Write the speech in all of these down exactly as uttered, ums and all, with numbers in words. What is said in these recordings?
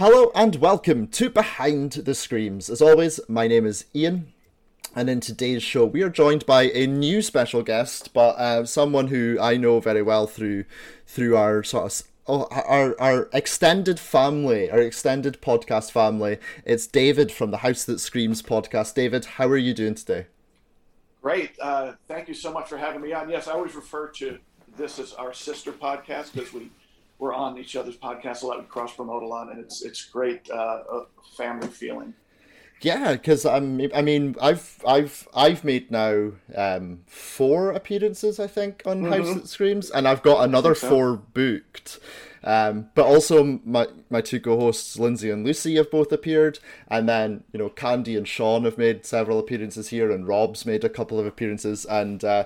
Hello and welcome to Behind the Screams. As always, my name is Ian, and in today's show we are joined by a new special guest, but uh, someone who I know very well through through our sort of oh, our our extended family, our extended podcast family. It's David from the House That Screams podcast. David, how are you doing today? Great. Uh, thank you so much for having me on. Yes, I always refer to this as our sister podcast because we we're on each other's podcasts a lot. We cross promote a lot, and it's it's great uh, a family feeling. Yeah, because I'm. I mean, I've I've I've made now um, four appearances, I think, on mm-hmm. House That Screams, and I've got another so. four booked. Um, but also my my two co-hosts, Lindsay and Lucy, have both appeared, and then you know Candy and Sean have made several appearances here, and Rob's made a couple of appearances, and. Uh,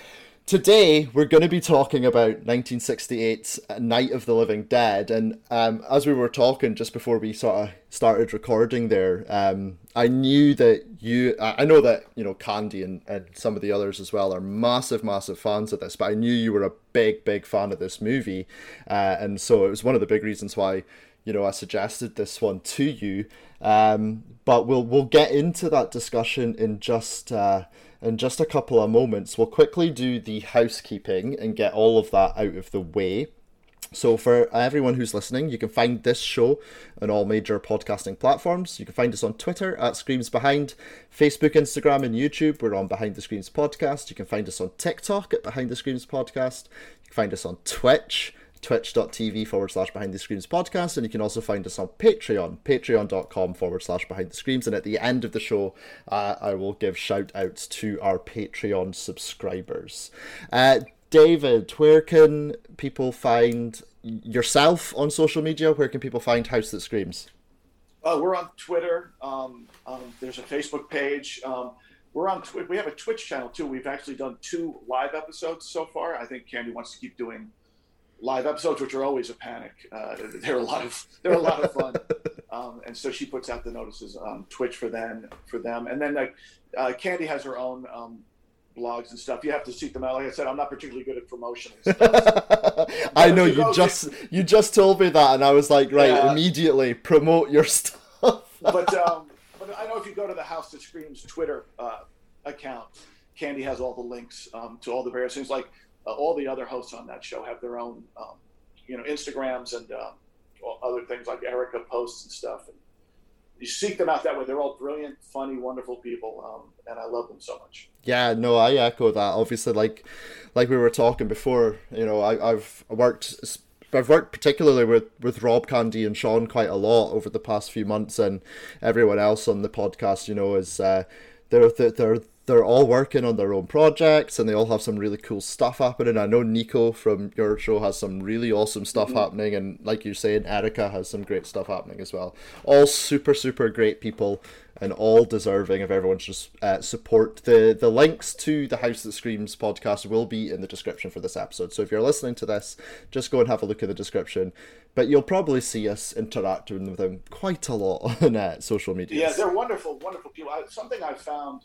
Today, we're going to be talking about nineteen sixty-eight's Night of the Living Dead, and um, as we were talking just before we sort of started recording there, um, I knew that you, I know that, you know, Candy and, and some of the others as well are massive, massive fans of this, but I knew you were a big, big fan of this movie, uh, and so it was one of the big reasons why, you know, I suggested this one to you, um, but we'll we'll get into that discussion in just... Uh, In just a couple of moments. We'll quickly do the housekeeping and get all of that out of the way. So for everyone who's listening, you can find this show on all major podcasting platforms. You can find us on Twitter at Screams Behind, Facebook, Instagram, and YouTube. We're on Behind the Screams Podcast. You can find us on TikTok at Behind the Screams Podcast. You can find us on Twitch, twitch.tv forward slash Behind the Screams Podcast, and you can also find us on Patreon, patreon.com forward slash Behind the Screams, and at the end of the show, uh, I will give shout outs to our Patreon subscribers. Uh, David, where can people find yourself on social media? Where can people find House That Screams? Uh, we're on Twitter. Um, um, there's a Facebook page. Um, we're on Twi- we have a Twitch channel too. We've actually done two live episodes so far. I think Candy wants to keep doing live episodes, which are always a panic. Uh, they're a lot of they're a lot of fun, um, and so she puts out the notices on Twitch for them for them. And then like uh, Candy has her own um, blogs and stuff. You have to seek them out. Like I said, I'm not particularly good at promotion and stuff. I know you just you just told me that, and I was like, right, yeah. Immediately promote your stuff. but um, but I know if you go to the House That Screams Twitter uh, account, Candy has all the links um, to all the various things. Like. Uh, all the other hosts on that show have their own, um, you know, Instagrams and um, other things like Erica posts and stuff. And you seek them out that way. They're all brilliant, funny, wonderful people, um, and I love them so much. Yeah, no, I echo that. Obviously, like like we were talking before, you know, I, I've worked. I've worked particularly with, with Rob, Candy, and Sean quite a lot over the past few months, and everyone else on the podcast, you know, is uh, they're they're. They're all working on their own projects, and they all have some really cool stuff happening. I know Nico from your show has some really awesome stuff mm-hmm. happening, and like you're saying, Erica has some great stuff happening as well. All super, super great people, and all deserving of everyone's just uh, support. The the links to the House That Screams podcast will be in the description for this episode. So if you're listening to this, just go and have a look at the description. But you'll probably see us interacting with them quite a lot on uh, social media. Yeah, they're wonderful, wonderful people. I, something I've found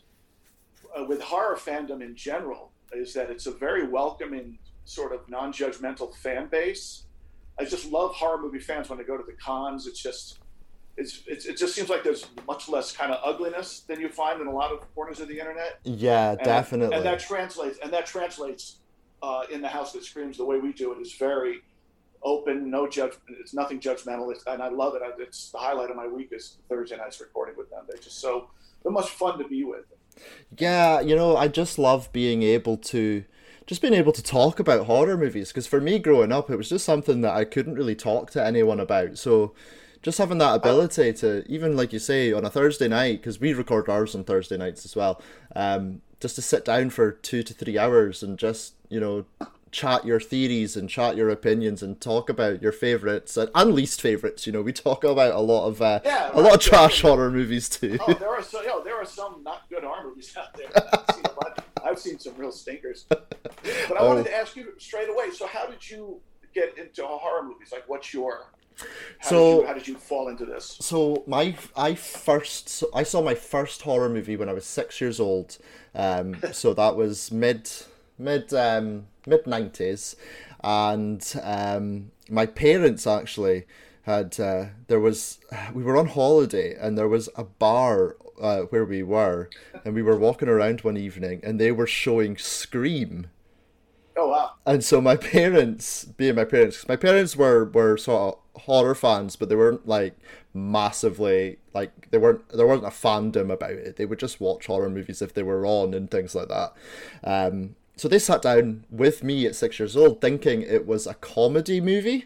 Uh, with horror fandom in general is that it's a very welcoming sort of non-judgmental fan base. I just love horror movie fans when they go to the cons. It's just, it's, it's it just seems like there's much less kind of ugliness than you find in a lot of corners of the internet. Yeah, and, definitely. And that translates, and that translates uh, in the House That Screams. The way we do it is very open, no judge. It's nothing judgmental, it's, and I love it. It's the highlight of my week is Thursday nights recording with them. They're just so they're much fun to be with. Yeah, you know, I just love being able to, just being able to talk about horror movies, because for me growing up, it was just something that I couldn't really talk to anyone about, so just having that ability to, even like you say, on a Thursday night, because we record ours on Thursday nights as well, um, just to sit down for two to three hours and just, you know, chat your theories and chat your opinions and talk about your favourites and, and least favourites. You know, we talk about a lot of uh, yeah, a lot of trash horror movies too. Oh, there are so, you know, there are some not good horror movies out there. I've seen, a lot. I've seen some real stinkers. But I oh. wanted to ask you straight away. So, how did you get into horror movies? Like, what's your how so did you, how did you fall into this? So my I first so I saw my first horror movie when I was six years old. Um, so that was mid mid um, mid nineties, and um, my parents actually had uh, there was we were on holiday and there was a bar uh, where we were, and we were walking around one evening and they were showing Scream. Oh wow! And so my parents, being my parents, 'cause my parents were were sort of horror fans, but they weren't like massively like they weren't there wasn't a fandom about it. They would just watch horror movies if they were on and things like that. Um, so they sat down with me at six years old, thinking it was a comedy movie.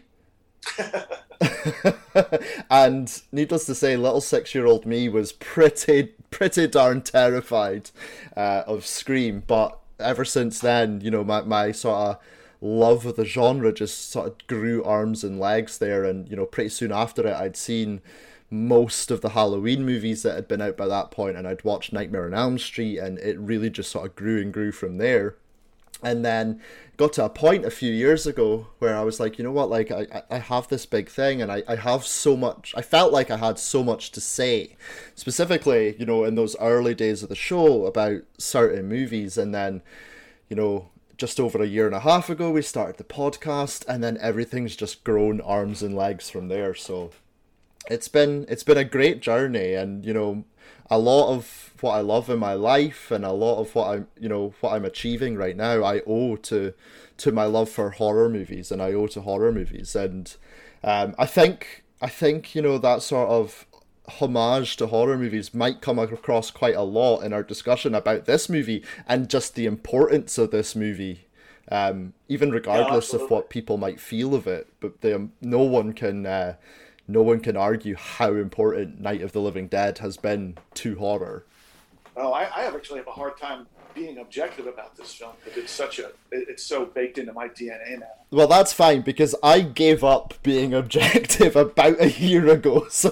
And needless to say, little six-year-old me was pretty pretty darn terrified uh, of Scream. But ever since then, you know, my, my sort of love of the genre just sort of grew arms and legs there. And, you know, pretty soon after it, I'd seen most of the Halloween movies that had been out by that point, and I'd watched Nightmare on Elm Street, and it really just sort of grew and grew from there. And then got to a point a few years ago where I was like, you know what, like I, I have this big thing, and I, I have so much, I felt like I had so much to say, specifically, you know, in those early days of the show about certain movies. And then, you know, just over a year and a half ago, we started the podcast, and then everything's just grown arms and legs from there. So it's been, it's been a great journey, and, you know, a lot of what I love in my life and a lot of what I'm, you know, what I'm achieving right now, I owe to, to my love for horror movies, and I owe to horror movies. And um, I think, I think, you know, that sort of homage to horror movies might come across quite a lot in our discussion about this movie and just the importance of this movie, um, even regardless yeah, of what people might feel of it. But they, um, no one can. Uh, No one can argue how important Night of the Living Dead has been to horror. Oh, I, I actually have a hard time being objective about this film because it's such a, it's so baked into my D N A now. Well, that's fine, because I gave up being objective about a year ago. So.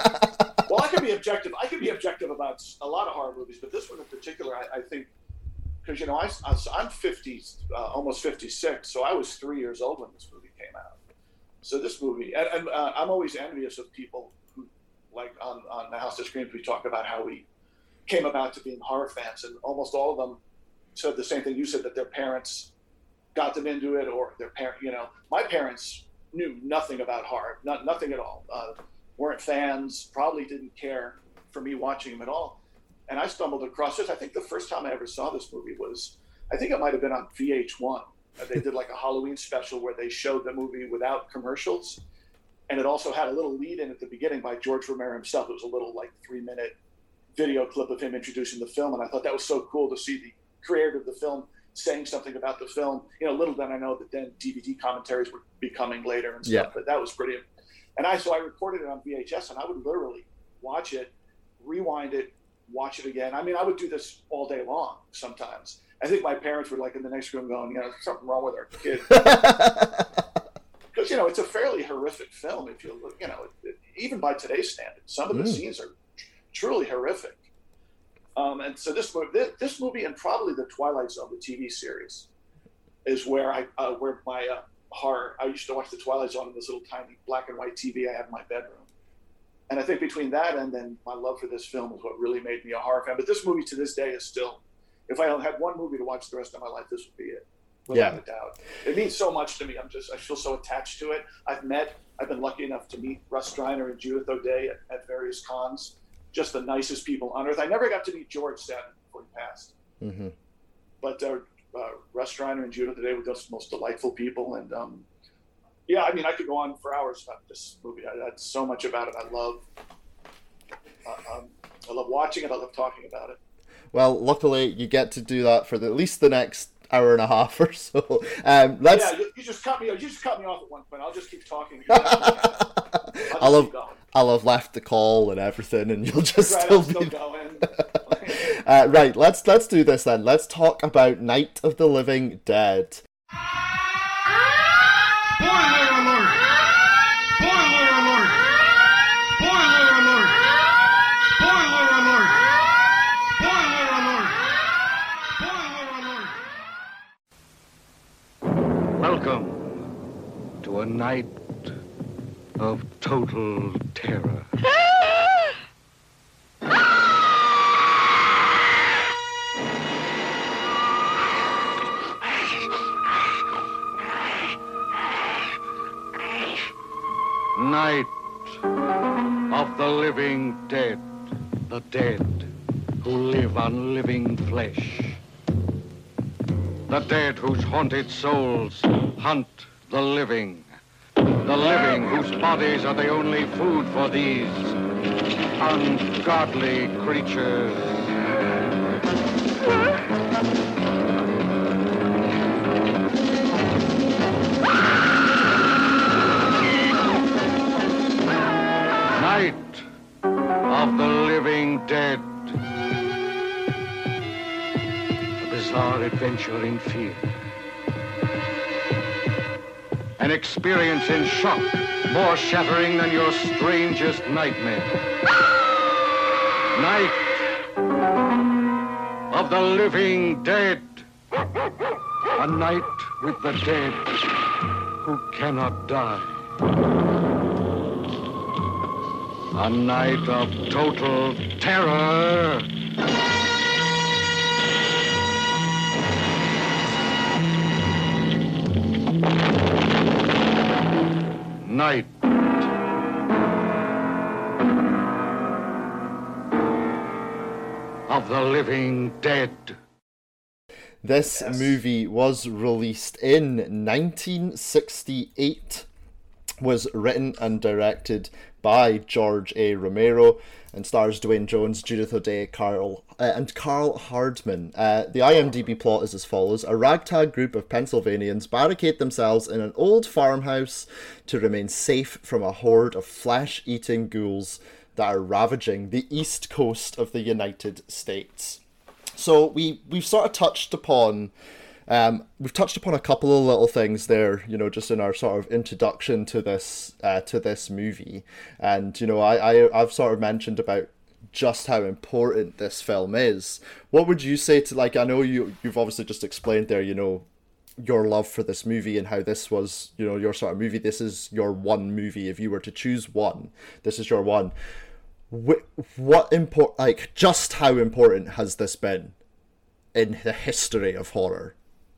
Well, I can be objective. I can be objective about a lot of horror movies, but this one in particular, I, I think, because you know, I, I I'm fifty, uh, almost fifty-six, so I was three years old when this movie came out. So this movie, and, and uh, I'm always envious of people who, like on, on the House of Screams, we talk about how we came about to being horror fans, and almost all of them said the same thing you said, that their parents got them into it, or their parent, you know, my parents knew nothing about horror, not, nothing at all, uh, weren't fans, probably didn't care for me watching them at all. And I stumbled across this. I think the first time I ever saw this movie was, I think it might have been on V H one. They did like a Halloween special where they showed the movie without commercials. And it also had a little lead in at the beginning by George Romero himself. It was a little like three minute video clip of him introducing the film. And I thought that was so cool to see the creator of the film saying something about the film. You know, little did I know that then D V D commentaries were becoming later and stuff, yeah. But that was pretty. And I, so I recorded it on V H S, and I would literally watch it, rewind it, watch it again. I mean, I would do this all day long sometimes. I think my parents were like in the next room going, you know, there's something wrong with our kid. Because, you know, it's a fairly horrific film if you look, you know, it, even by today's standards. Some of the mm. scenes are tr- truly horrific. Um, and so this movie, this, this movie and probably The Twilight Zone, the T V series, is where I, uh, where my uh, horror, I used to watch The Twilight Zone on this little tiny black and white T V I had in my bedroom. And I think between that and then my love for this film is what really made me a horror fan. But this movie to this day is still, if I had one movie to watch the rest of my life, this would be it, without yeah. a doubt. It means so much to me. I'm just, I feel so attached to it. I've met, I've been lucky enough to meet Russ Streiner and Judith O'Dea at, at various cons. Just the nicest people on earth. I never got to meet George Satin before he passed. Mm-hmm. But uh, uh, Russ Streiner and Judith O'Dea were just the most delightful people. And um, yeah, I mean, I could go on for hours about this movie. I, I had so much about it. I love, uh, um, I love watching it. I love talking about it. Well, luckily you get to do that for the, at least the next hour and a half or so. Um, let's... Yeah, you, you just cut me. You just cut me off at one point. I'll just keep talking. I'll, I'll have I'll have left the call and everything, and you'll just right, still I'm be. Still going. uh, right, let's let's do this then. Let's talk about Night of the Living Dead. Spoiler alert! Spoiler alert! Spoiler alert! Spoiler alert! Spoiler alert! Spoiler alert! Welcome to a night of total terror. Night of the living dead, the dead who live on living flesh, the dead whose haunted souls hunt the living, the living whose bodies are the only food for these ungodly creatures. Night of the living dead. A bizarre adventure in fear. An experience in shock more shattering than your strangest nightmare. Night of the living dead. A night with the dead who cannot die. A night of total terror. Night. Of the living dead. This yes. movie was released in nineteen sixty-eight, was written and directed by George A. Romero, and stars Dwayne Jones, Judith O'Dea, Carl, uh, and Carl Hardman. Uh, the IMDb plot is as follows. A ragtag group of Pennsylvanians barricade themselves in an old farmhouse to remain safe from a horde of flesh-eating ghouls that are ravaging the east coast of the United States. So we, we've sort of touched upon... Um, we've touched upon a couple of little things there, you know, just in our sort of introduction to this uh, to this movie, and you know, I, I I've sort of mentioned about just how important this film is. What would you say to, like, I know you you've obviously just explained there, you know, your love for this movie and how this was, you know, your sort of movie. This is your one movie. If you were to choose one, this is your one. What, what import like just how important has this been in the history of horror?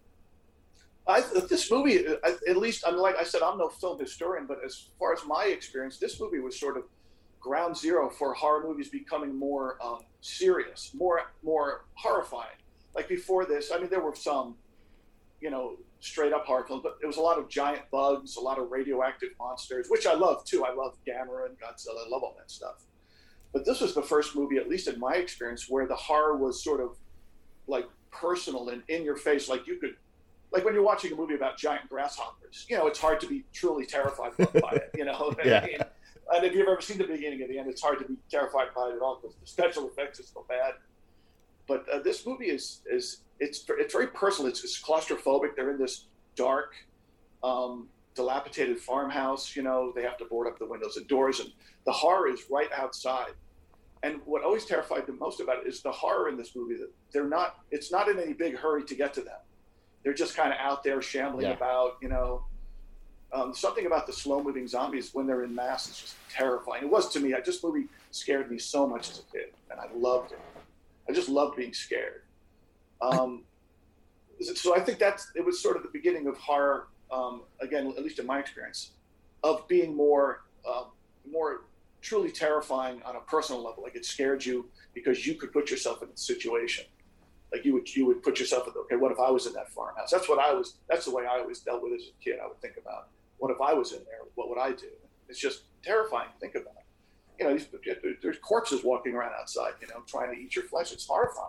I, this movie, at least, I'm like I said, I'm no film historian, but as far as my experience, this movie was sort of ground zero for horror movies becoming more um, serious, more more horrifying. Like before this, I mean, there were some, you know, straight up horror films, but it was a lot of giant bugs, a lot of radioactive monsters, which I love too. I love Gamera and Godzilla, I love all that stuff. But this was the first movie, at least in my experience, where the horror was sort of like personal and in your face, like you could. Like when you're watching a movie about giant grasshoppers, you know, it's hard to be truly terrified by it, you know? Yeah. I mean, and if you've ever seen the beginning and the end, it's hard to be terrified by it at all because the special effects are so bad. But uh, this movie is, is it's it's very personal. It's, it's claustrophobic. They're in this dark, um, dilapidated farmhouse, you know, they have to board up the windows and doors, and the horror is right outside. And what always terrified them most about it is the horror in this movie, that they're not, it's not in any big hurry to get to them. They're just kind of out there shambling yeah. about, you know. Um, something about the slow-moving zombies when they're in mass is just terrifying. It was to me. I, this movie scared me so much as a kid, and I loved it. I just loved being scared. Um, I... So I think that's it was sort of the beginning of horror. Um, again, at least in my experience, of being more, uh, more truly terrifying on a personal level. Like it scared you because you could put yourself in the situation. Like you would, you would put yourself in, okay, what if I was in that farmhouse? That's what I was, that's the way I always dealt with it as a kid. I would think about, what if I was in there? What would I do? It's just terrifying to think about. You know, these, there's corpses walking around outside, you know, trying to eat your flesh. It's horrifying.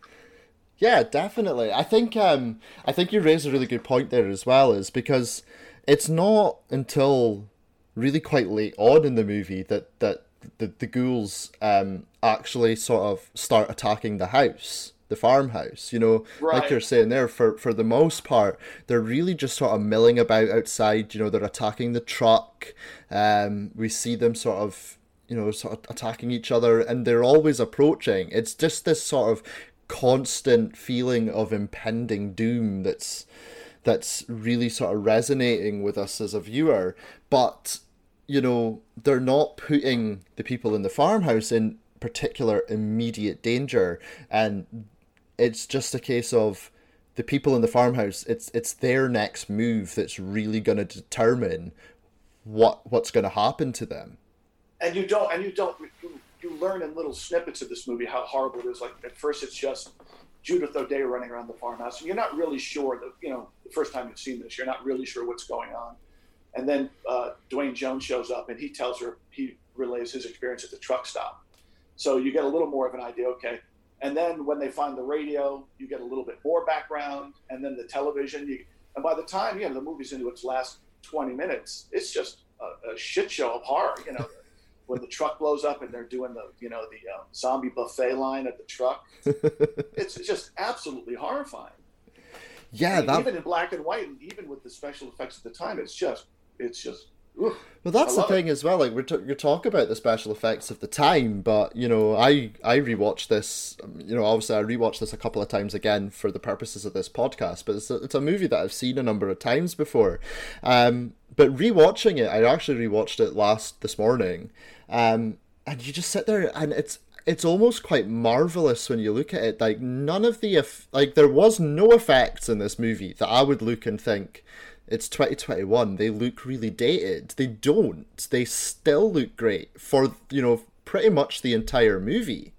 Yeah, definitely. I think, um, I think you raised a really good point there as well, is because it's not until really quite late on in the movie that, that the, the ghouls um, actually sort of start attacking the house. The farmhouse, you know, right. Like you're saying there, for, for the most part, they're really just sort of milling about outside, you know, they're attacking the truck. Um, we see them sort of, you know, sort of attacking each other, and they're always approaching. It's just this sort of constant feeling of impending doom that's, that's really sort of resonating with us as a viewer. But, you know, they're not putting the people in the farmhouse in particular immediate danger, and it's just a case of the people in the farmhouse, it's it's their next move that's really going to determine what what's going to happen to them. and you don't, and you don't, you, you learn in little snippets of this movie how horrible it is. Like at first, it's just Judith O'Dea running around the farmhouse, and you're not really sure that, you know, the first time you've seen this, you're not really sure what's going on. And then uh, Dwayne Jones shows up, and he tells her, he relays his experience at the truck stop. So you get a little more of an idea, okay. And then when they find the radio, you get a little bit more background, and then the television. You, and by the time, you know, the movie's into its last twenty minutes, it's just a, a shit show of horror, you know. When the truck blows up and they're doing the, you know, the um, zombie buffet line at the truck, it's just absolutely horrifying. Yeah, I mean, that... even in black and white, and even with the special effects at the time, it's just, it's just. Ugh. Well, that's the thing it. as well. Like we're t- you're talking about the special effects of the time, but you know, I I rewatched this. You know, obviously I rewatched this a couple of times again for the purposes of this podcast. But it's a, it's a movie that I've seen a number of times before. Um, but rewatching it, I actually rewatched it last this morning, um, and you just sit there and it's. It's almost quite marvelous when you look at it. Like none of the like there was no effects in this movie that I would look and think it's twenty twenty-one. They look really dated. They don't. They still look great for, you know, pretty much the entire movie.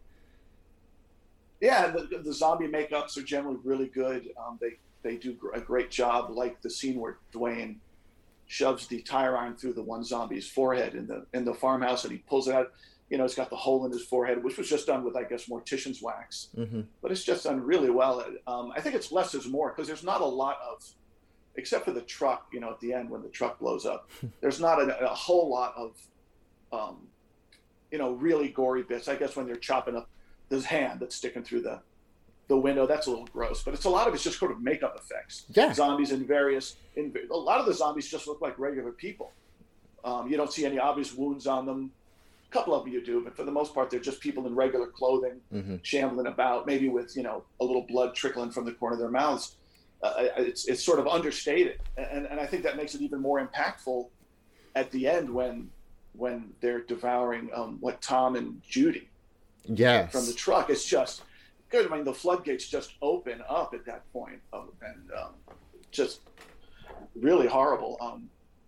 Yeah, the, the zombie makeups are generally really good. Um, they they do a great job. Like the scene where Dwayne shoves the tire iron through the one zombie's forehead in the in the farmhouse, and he pulls it out. You know, it's got the hole in his forehead, which was just done with, I guess, mortician's wax. Mm-hmm. But it's just done really well. Um, I think it's less is more, because there's not a lot of, except for the truck, you know, at the end when the truck blows up, there's not a, a whole lot of, um, you know, really gory bits. I guess when they're chopping up this hand that's sticking through the, the window, that's a little gross. But it's a lot of it's just sort of makeup effects. Yeah. Zombies in various, in, a lot of the zombies just look like regular people. Um, you don't see any obvious wounds on them. A couple of them you do, but for the most part, they're just people in regular clothing, mm-hmm. shambling about, maybe with, you know, a little blood trickling from the corner of their mouths. Uh, it's it's sort of understated, and and I think that makes it even more impactful at the end when when they're devouring um, what Tom and Judy, yes, from the truck. It's just good. I mean, the floodgates just open up at that point, um, and um, just really horrible. Um,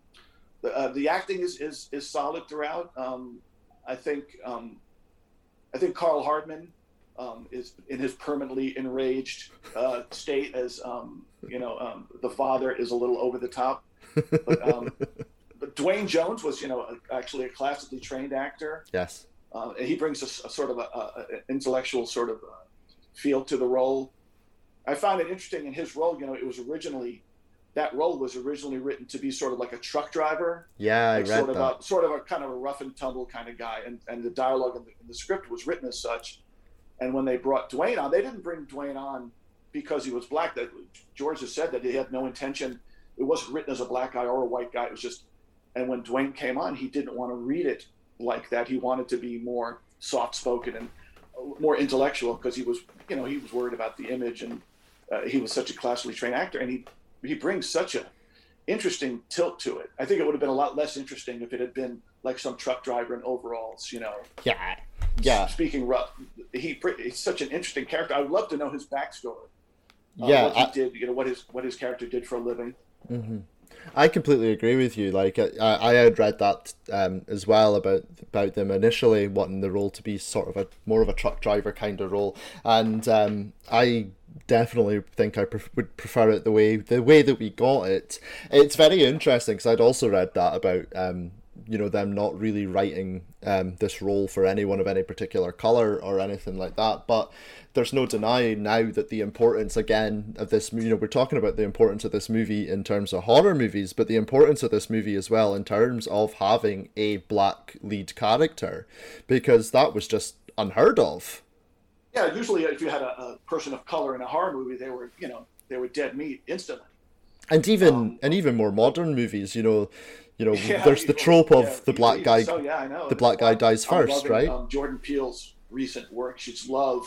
the uh, the acting is is is solid throughout. Um, I think um, I think Carl Hardman um, is in his permanently enraged uh, state as um, you know um, the father is a little over the top, but, um, but Dwayne Jones was you know actually a classically trained actor. Yes, uh, and he brings a, a sort of a, a, an intellectual sort of uh, feel to the role. I found it interesting in his role. You know, it was originally. That role was originally written to be sort of like a truck driver. Yeah, I like read sort of that. A, sort of a kind of a rough and tumble kind of guy, and, and the dialogue in the, in the script was written as such. And when they brought Dwayne on, they didn't bring Dwayne on because he was black. That George has said that he had no intention. It wasn't written as a black guy or a white guy. It was just. And when Dwayne came on, he didn't want to read it like that. He wanted to be more soft-spoken and more intellectual because he was, you know, he was worried about the image, and uh, he was such a classically trained actor, and he. He brings such a interesting tilt to it. I think it would have been a lot less interesting if it had been like some truck driver in overalls, you know. Yeah, yeah. Speaking rough, he he's such an interesting character. I would love to know his backstory. Uh, yeah, what he I, did, you know, what his what his character did for a living. Mm-hmm. I completely agree with you. Like I, I had read that um, as well about about them initially wanting the role to be sort of a more of a truck driver kind of role, and um, I. definitely think I pref- would prefer it the way the way that we got it. It's very interesting because I'd also read that about um, you know them not really writing um, this role for anyone of any particular color or anything like that. But there's no denying now that the importance again of this. You know, we're talking about the importance of this movie in terms of horror movies, but the importance of this movie as well in terms of having a black lead character, because that was just unheard of. Yeah, usually if you had a, a person of color in a horror movie, they were, you know, they were dead meat instantly. And even um, and even more modern movies, you know, you know, yeah, there's the trope of yeah, the black guy, so, yeah, I know. the black guy dies I'm first, loving, right? Um, Jordan Peele's recent work, she's Love.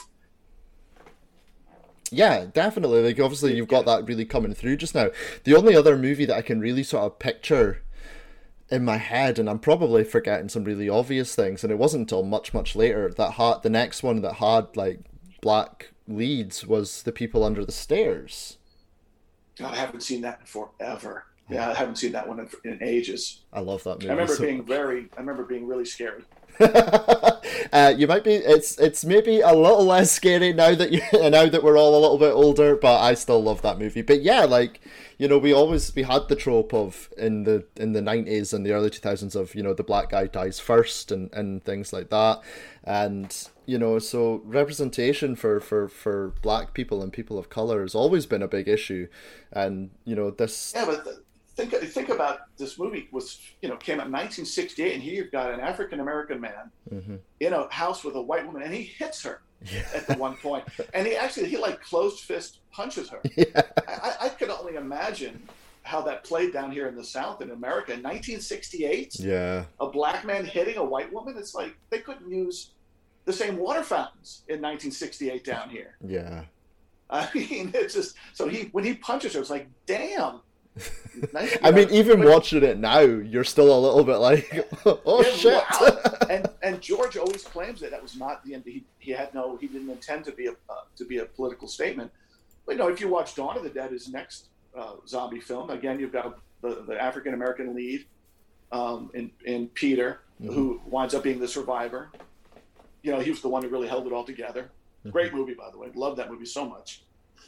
Yeah, definitely. Like obviously, you've got that really coming through just now. The only other movie that I can really sort of picture in my head, and I'm probably forgetting some really obvious things, and it wasn't until much much later that had the next one that had like black leads was The People Under the Stairs. God, I haven't seen that in forever. Yeah, I haven't seen that one in, in ages. I love that movie. I remember so being much. very, I remember being really scary. uh, you might be. It's it's maybe a little less scary now that you now that we're all a little bit older, but I still love that movie. But yeah, like you know, we always we had the trope of in the in the nineties and the early two thousands of you know the black guy dies first and and things like that, and you know so representation for for for black people and people of color has always been a big issue, and you know this. Yeah, but the, think think about this movie was you know came out in nineteen sixty-eight, and here you've got an African American man Mm-hmm. in a house with a white woman, and he hits her Yeah. at the one point, and he actually he like closed fist punches her. Yeah. I, I could only imagine how that played down here in the South in America in nineteen sixty-eight. Yeah. A black man hitting a white woman. It's like they couldn't use the same water fountains in nineteen sixty-eight down here. Yeah. I mean, it's just so he when he punches her, it's like, damn. Nice, I know, mean, even but, watching it now, you're still a little bit like, oh yeah, shit. wow. and and George always claims that that was not the end. He, he had no, he didn't intend to be a uh, to be a political statement. But you know, if you watch Dawn of the Dead, his next uh, zombie film, again, you've got the, the African American lead um, in in Peter, mm-hmm. who winds up being the survivor. You know, he was the one who really held it all together. Mm-hmm. Great movie, by the way. Love that movie so much.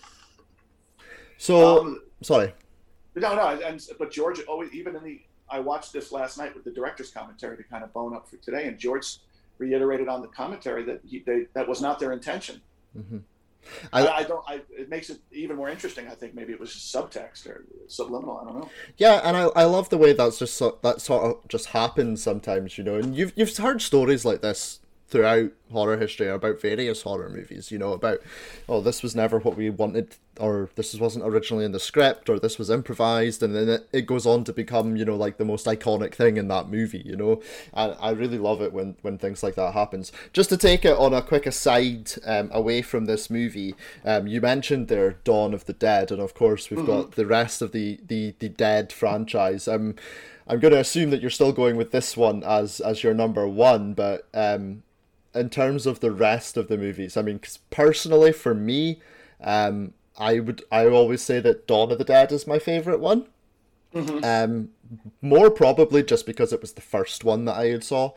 So um, sorry. No, no, and but George always, even in the, I watched this last night with the director's commentary to kind of bone up for today, and George reiterated on the commentary that he, they, that was not their intention. Mm-hmm. I, I don't. I, it makes it even more interesting. I think maybe it was just subtext or subliminal. I don't know. Yeah, and I, I love the way that's just so, that sort of just happens sometimes, you know. And you've you've heard stories like this throughout horror history about various horror movies, you know, about oh this was never what we wanted, or this wasn't originally in the script, or this was improvised, and then it, it goes on to become, you know, like the most iconic thing in that movie, you know. And I really love it when when things like that happens. Just to take it on a quick aside, um, away from this movie, um, you mentioned there Dawn of the Dead, and of course we've mm-hmm. got the rest of the the the Dead franchise. um I'm going to assume that you're still going with this one as as your number one, but um in terms of the rest of the movies, I mean, cause personally for me, um, I would I always say that Dawn of the Dead is my favorite one. Mm-hmm. Um, more probably just because it was the first one that I had saw,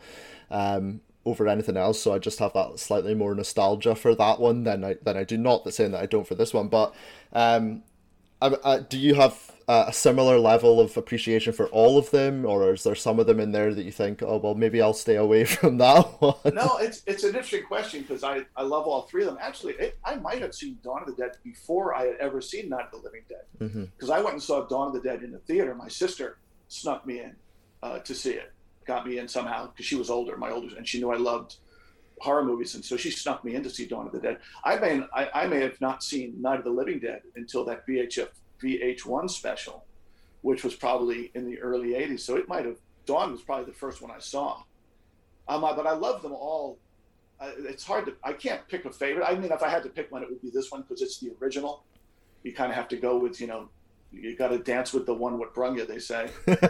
um, over anything else. So I just have that slightly more nostalgia for that one than I than I do. Not that saying that I don't for this one, but um, I, I, do you have uh, a similar level of appreciation for all of them, or is there some of them in there that you think, oh well, maybe I'll stay away from that one? No, it's it's an interesting question because I, I love all three of them. Actually, it, I might have seen Dawn of the Dead before I had ever seen Night of the Living Dead, because mm-hmm. I went and saw Dawn of the Dead in the theater. My sister snuck me in uh, to see it, got me in somehow because she was older, my older, and she knew I loved horror movies, and so she snuck me in to see Dawn of the Dead. I may I, I may have not seen Night of the Living Dead until that V H F V H one special, which was probably in the early eighties. So it might have, Dawn was probably the first one I saw. Um, but I love them all. Uh, it's hard to, I can't pick a favorite. I mean, if I had to pick one, it would be this one because it's the original. You kind of have to go with, you know, you got to dance with the one what brung you, they say.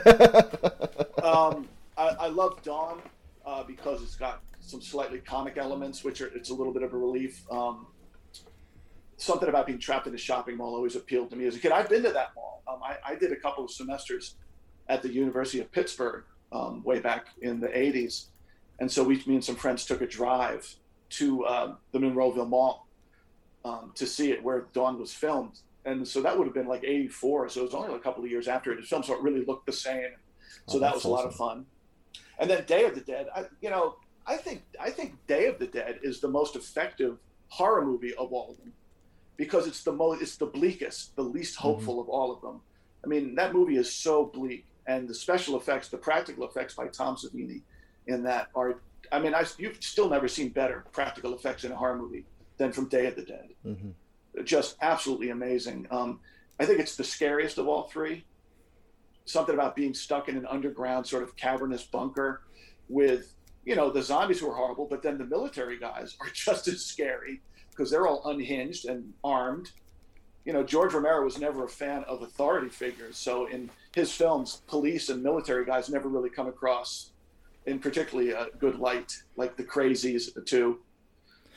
um, I, I love Dawn uh, because it's got some slightly comic elements, which are, it's a little bit of a relief. Um, something about being trapped in a shopping mall always appealed to me as a kid. I've been to that mall. Um, I, I did a couple of semesters at the University of Pittsburgh um, way back in the eighties. And so we, me and some friends took a drive to uh, the Monroeville Mall um, to see it where Dawn was filmed. And so that would have been like eighty-four. So it was only a couple of years after it was filmed. So it really looked the same. So oh, that was awesome. A lot of fun. And then Day of the Dead, I, you know, I think, I think Day of the Dead is the most effective horror movie of all of them, because it's the most, it's the bleakest, the least hopeful mm-hmm. of all of them. I mean, that movie is so bleak, and the special effects, the practical effects by Tom Savini in that are, I mean, I, you've still never seen better practical effects in a horror movie than from Day of the Dead. Mm-hmm. Just absolutely amazing. Um, I think it's the scariest of all three. Something about being stuck in an underground sort of cavernous bunker with, you know, the zombies who are horrible, but then the military guys are just as scary, because they're all unhinged and armed. You know, George Romero was never a fan of authority figures. So in his films, police and military guys never really come across in particularly a good light, like the Crazies, the two.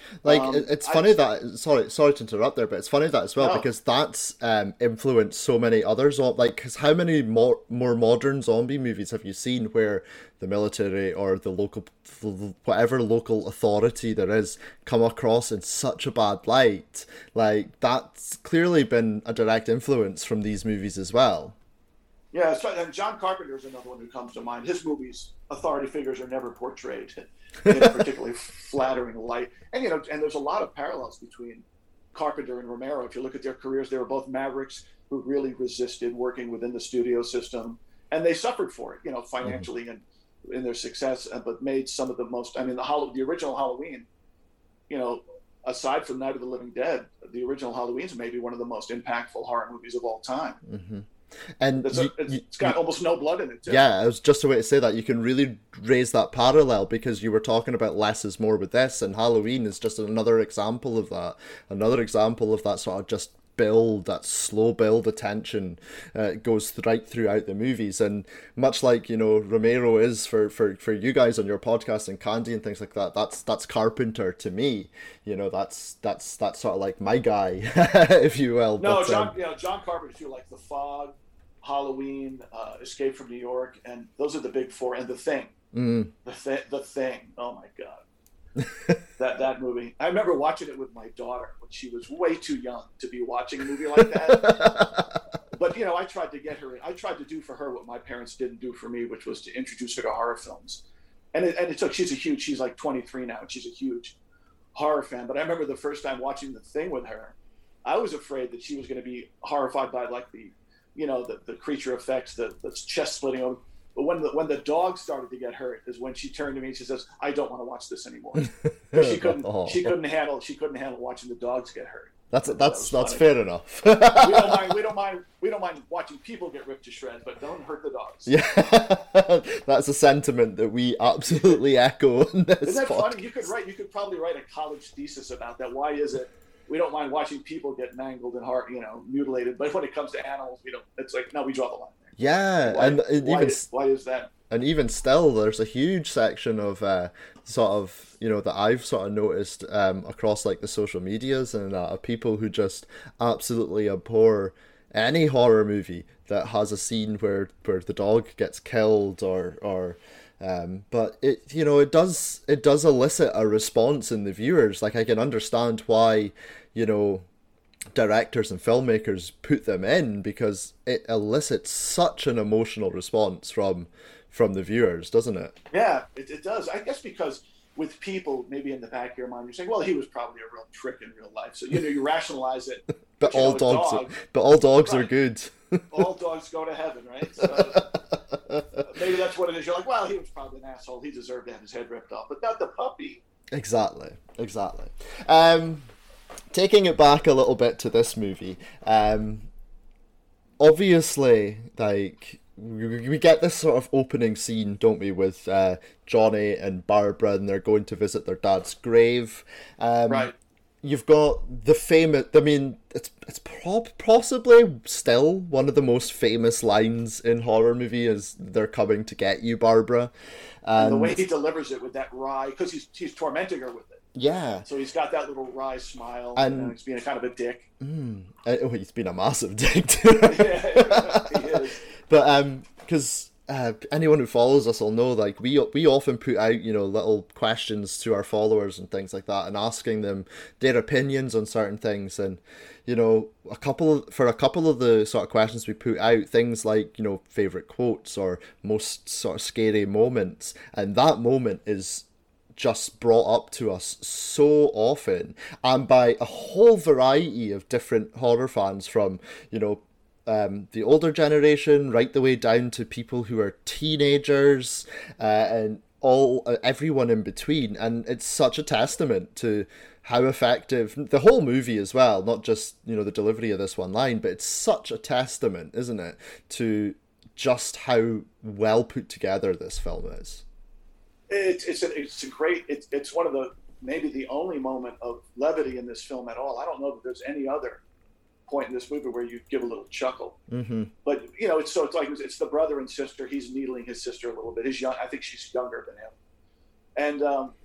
Like Um, it, it's I funny just- that sorry sorry to interrupt there, but it's funny that as well No. because that's um, influenced so many others. Like, because how many more more modern zombie movies have you seen where the military or the local whatever local authority there is come across in such a bad light? Like that's clearly been a direct influence from these movies as well. Yeah, so, and John Carpenter is another one who comes to mind. His movies, authority figures are never portrayed in a particularly flattering light. And you know, and there's a lot of parallels between Carpenter and Romero. If you look at their careers, they were both mavericks who really resisted working within the studio system, and they suffered for it, you know, financially and in their success, but made some of the most. I mean, the Hall- the original Halloween, you know, aside from Night of the Living Dead, the original Halloween's maybe one of the most impactful horror movies of all time. Mm-hmm. And It's, you, a, it's, you, it's got almost no blood in it, too. yeah, it was just a way to say that. You can really raise that parallel because you were talking about less is more with this, and Halloween is just another example of that. Another example of that sort of just build, that slow build of tension uh, goes right throughout the movies. And much like, you know, Romero is for, for, for you guys on your podcast and Candy and things like that, that's that's Carpenter to me. You know, that's that's that's sort of like my guy, if you will. No, but, John, um, you know, John Carpenter too, like The Fog, Halloween, uh, Escape from New York, and those are the big four. And The Thing, mm. the th- the Thing. Oh my God, that that movie. I remember watching it with my daughter when she was way too young to be watching a movie like that. But you know, I tried to get her. I tried to do for her what my parents didn't do for me, which was to introduce her to horror films. And it, and it took. She's a huge. She's like twenty-three now, and she's a huge horror fan. But I remember the first time watching The Thing with her, I was afraid that she was going to be horrified by like the, you know, the, the creature effects, the, the chest splitting open. But when the when the dog started to get hurt is when she turned to me and she says, "I don't want to watch this anymore." She couldn't. Oh. She couldn't handle. She couldn't handle watching the dogs get hurt. That's That that's was that's funny. fair enough. We don't mind. We don't mind. We don't mind watching people get ripped to shreds, but don't hurt the dogs. Yeah, that's a sentiment that we absolutely echo in this Isn't that podcast. funny? You could write. You could probably write a college thesis about that. Why is it we don't mind watching people get mangled and heart, you know, mutilated, but when it comes to animals, we don't. It's like no, we draw the line there. Yeah, Why, and it why, even is, why is that? and even still, there's a huge section of uh, sort of, you know, that I've sort of noticed um, across like the social medias and uh, people who just absolutely abhor any horror movie that has a scene where where the dog gets killed or or. Um, but it, you know, it does it does elicit a response in the viewers. Like I can understand why, you know, directors and filmmakers put them in because it elicits such an emotional response from from the viewers, doesn't it? Yeah, it, it does. I guess because with people, maybe in the back of your mind, you're saying, well, he was probably a real prick in real life. So, you know, you rationalize it. But, But you all know, a dogs, dog- are, but all dogs are Right. good. All dogs go to heaven, right? So maybe that's what it is. You're like, well, he was probably an asshole. He deserved to have his head ripped off, but not the puppy. Exactly, exactly. Um, taking it back a little bit to this movie, um, obviously, like we, we get this sort of opening scene, don't we, with uh, Johnny and Barbara, and they're going to visit their dad's grave. Um, Right. You've got the famous. I mean, it's it's prob- possibly still one of the most famous lines in horror movie is "They're coming to get you, Barbara," and, And the way he delivers it with that wry, because he's he's tormenting her with it. yeah, So he's got that little wry smile, And- and he's being a kind of a dick. mm, uh, oh, he's been a massive dick too. Yeah, he is. But um, because uh, anyone who follows us will know, like we we often put out, you know, little questions to our followers and things like that, and asking them their opinions on certain things. And you know, a couple of, for a couple of the sort of questions we put out, things like, you know, favorite quotes or most sort of scary moments, and that moment is just brought up to us so often, and by a whole variety of different horror fans, from, you know, um, the older generation right the way down to people who are teenagers, uh, and all uh, everyone in between. And it's such a testament to how effective the whole movie as well, not just, you know, the delivery of this one line, but it's such a testament, isn't it, to just how well put together this film is. It's it's a, it's a great. It's it's one of the maybe the only moment of levity in this film at all. I don't know that there's any other point in this movie where you give a little chuckle. Mm-hmm. But you know, it's so it's like it's the brother and sister. He's needling his sister a little bit. He's young. I think she's younger than him. And um,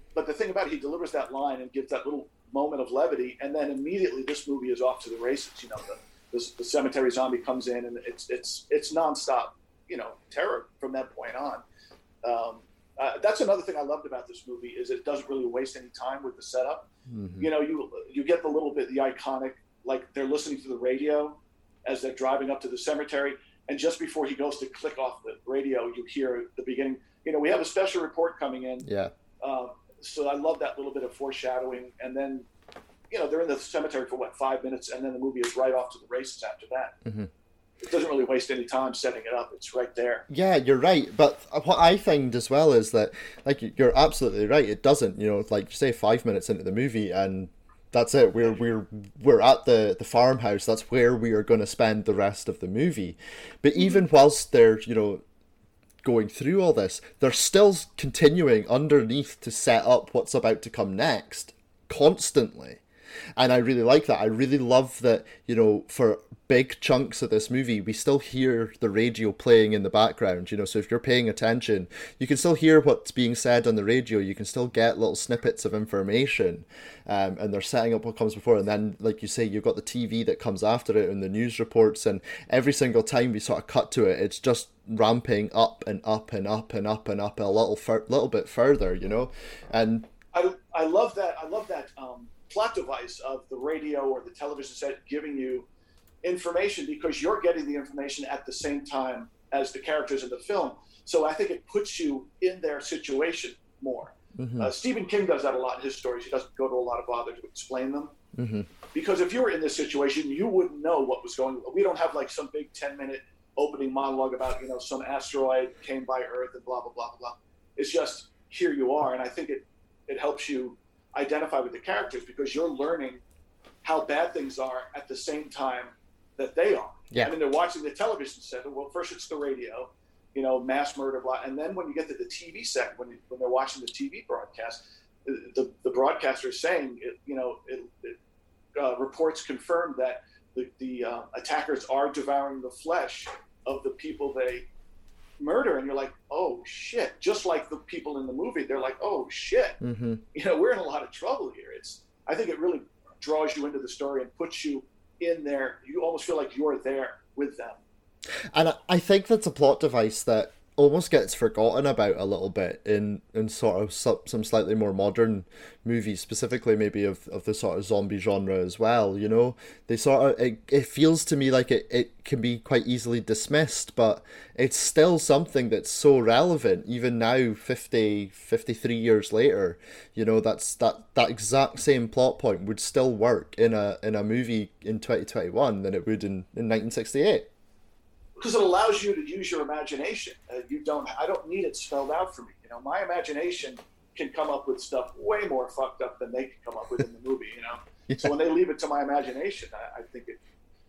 but the thing about it, he delivers that line and gives that little moment of levity, and then immediately this movie is off to the races. You know, the, the, the cemetery zombie comes in, and it's it's it's nonstop, you know, terror from that point on. Um, uh, that's another thing I loved about this movie is it doesn't really waste any time with the setup. Mm-hmm. You know, you you get the little bit the iconic, like they're listening to the radio as they're driving up to the cemetery, and just before he goes to click off the radio, you hear the beginning. You know, we have a special report coming in. Yeah. Um, so I love that little bit of foreshadowing, and then, you know, they're in the cemetery for what five minutes, and then the movie is right off to the races after that. Mm-hmm. It doesn't really waste any time setting it up. It's right there. Yeah, you're right. But what I find as well is that, like, you're absolutely right. It doesn't, you know, like you say, five minutes into the movie, and that's it. We're we're we're at the, the farmhouse. That's where we are going to spend the rest of the movie. But even whilst they're, you know, going through all this, they're still continuing underneath to set up what's about to come next constantly. And I really like that. I really love that, you know, for big chunks of this movie, we still hear the radio playing in the background, you know, so if you're paying attention, you can still hear what's being said on the radio. You can still get little snippets of information, um, and they're setting up what comes before. And then, like you say, you've got the T V that comes after it and the news reports, and every single time we sort of cut to it, it's just ramping up and up and up and up and up a little fur- little bit further, you know. And I, I love that. I love that um, plot device of the radio or the television set giving you information, because you're getting the information at the same time as the characters in the film. So I think it puts you in their situation more. Mm-hmm. Uh, Stephen King does that a lot in his stories. He doesn't go to a lot of bother to explain them. Mm-hmm. Because if you were in this situation, you wouldn't know what was going on. We don't have like some big ten minute opening monologue about, you know, some asteroid came by Earth and blah, blah, blah, blah. It's just, here you are. And I think it, it helps you identify with the characters, because you're learning how bad things are at the same time that they are. Yeah. I mean, they're watching the television set. Well, first it's the radio, you know, mass murder, blah. And then when you get to the T V set, when, when they're watching the T V broadcast, the, the broadcaster is saying, it, you know, it, it, uh, reports confirm that the, the uh, attackers are devouring the flesh of the people they murder. And you're like, oh, shit. Just like the people in the movie, they're like, oh, shit. Mm-hmm. You know, we're in a lot of trouble here. It's, I think it really draws you into the story and puts you in there. You almost feel like you're there with them. And I think that's a plot device that almost gets forgotten about a little bit in, in sort of some, some slightly more modern movies, specifically maybe of, of the sort of zombie genre as well, you know? They sort of, it, it feels to me like it, it can be quite easily dismissed, but it's still something that's so relevant, even now, fifty, fifty-three years later. You know, that's that, that exact same plot point would still work in a in a movie in twenty twenty-one than it would in, in nineteen sixty-eight. Because it allows you to use your imagination. Uh, you don't. I don't need it spelled out for me. You know, my imagination can come up with stuff way more fucked up than they can come up with in the movie. You know, yeah. So when they leave it to my imagination, I, I think it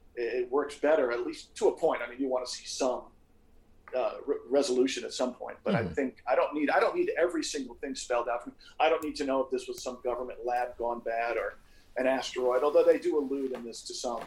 it works better, at least to a point. I mean, you want to see some uh, re- resolution at some point, but mm-hmm. I think I don't need. I don't need every single thing spelled out for me. I don't need to know if this was some government lab gone bad or an asteroid. Although they do allude in this to some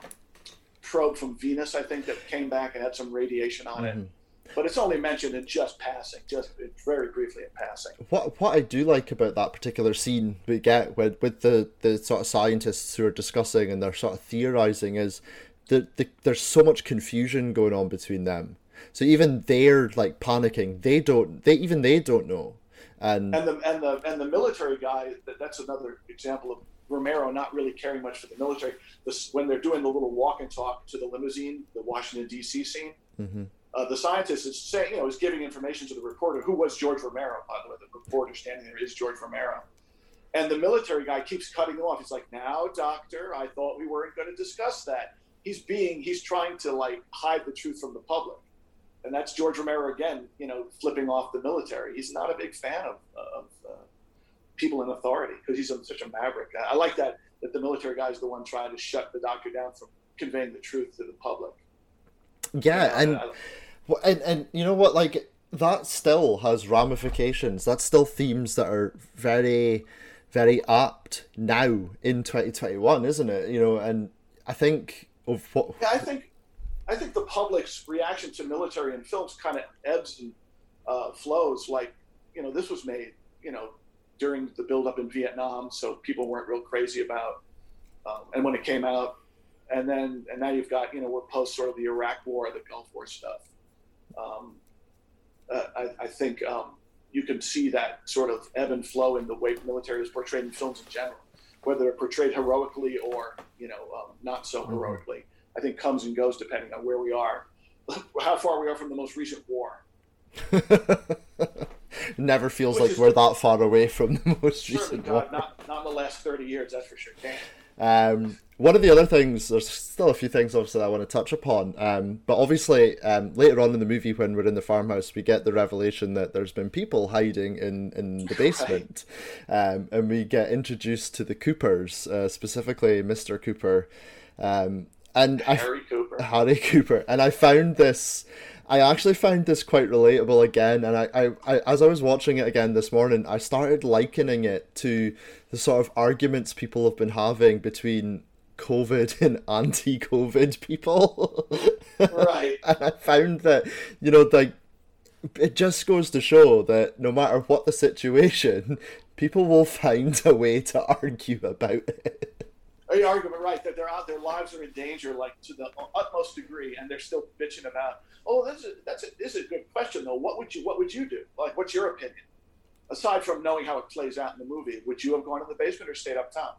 probe from Venus, I think, that came back and had some radiation on mm-hmm. it. But it's only mentioned in just passing, just very briefly in passing. What what I do like about that particular scene we get with, with the, the sort of scientists who are discussing and they're sort of theorizing is that the, there's so much confusion going on between them. So even they're like panicking. They don't. They even they don't know. And and the and the and the military guy. That's another example of Romero not really caring much for the military. This, when they're doing the little walk and talk to the limousine, the Washington D C scene, mm-hmm. uh, the scientist is saying, you know, is giving information to the reporter, who was George Romero, by the way. The reporter standing there is George Romero, and the military guy keeps cutting him off. He's like, "Now, doctor, I thought we weren't going to discuss that." He's being, he's trying to like hide the truth from the public, and that's George Romero again, you know, flipping off the military. He's not a big fan of. of uh, people in authority, because he's a, such a maverick. I like that that the military guy is the one trying to shut the doctor down from conveying the truth to the public. Yeah, you know, and, I, and and you know what, like that still has ramifications. That's still themes that are very, very apt now in twenty twenty-one, isn't it? You know, and I think of what. Yeah, I think I think the public's reaction to military in films kind of ebbs and uh, flows. Like, you know, this was made, you know, during the buildup in Vietnam, so people weren't real crazy about. Um, and when it came out, and then and now you've got, you know, we're post sort of the Iraq War, the Gulf War stuff. Um, uh, I, I think um, you can see that sort of ebb and flow in the way the military is portrayed in films in general, whether they're portrayed heroically or, you know, um, not so heroically. I think comes and goes depending on where we are, how far we are from the most recent war. Never feels Which like we're that far away from the most recent God, war. Not, not in the last thirty years, that's for sure. Damn. Um, one of the other things, there's still a few things obviously that I want to touch upon, um, but obviously um, later on in the movie when we're in the farmhouse, we get the revelation that there's been people hiding in, in the basement, right. um, and we get introduced to the Coopers, uh, specifically Mister Cooper, um, and Harry I, Cooper. Harry Cooper, and I found this. I actually found this quite relatable again, and I, I, I, as I was watching it again this morning, I started likening it to the sort of arguments people have been having between COVID and anti-COVID people. Right. And I found that, you know, like, it just goes to show that no matter what the situation, people will find a way to argue about it. The argument, right, that they're out, their lives are in danger, like to the utmost degree, and they're still bitching about, oh, that's a, that's a, this is a good question though. What would you, what would you do? Like, what's your opinion? Aside from knowing how it plays out in the movie, would you have gone in the basement or stayed uptown?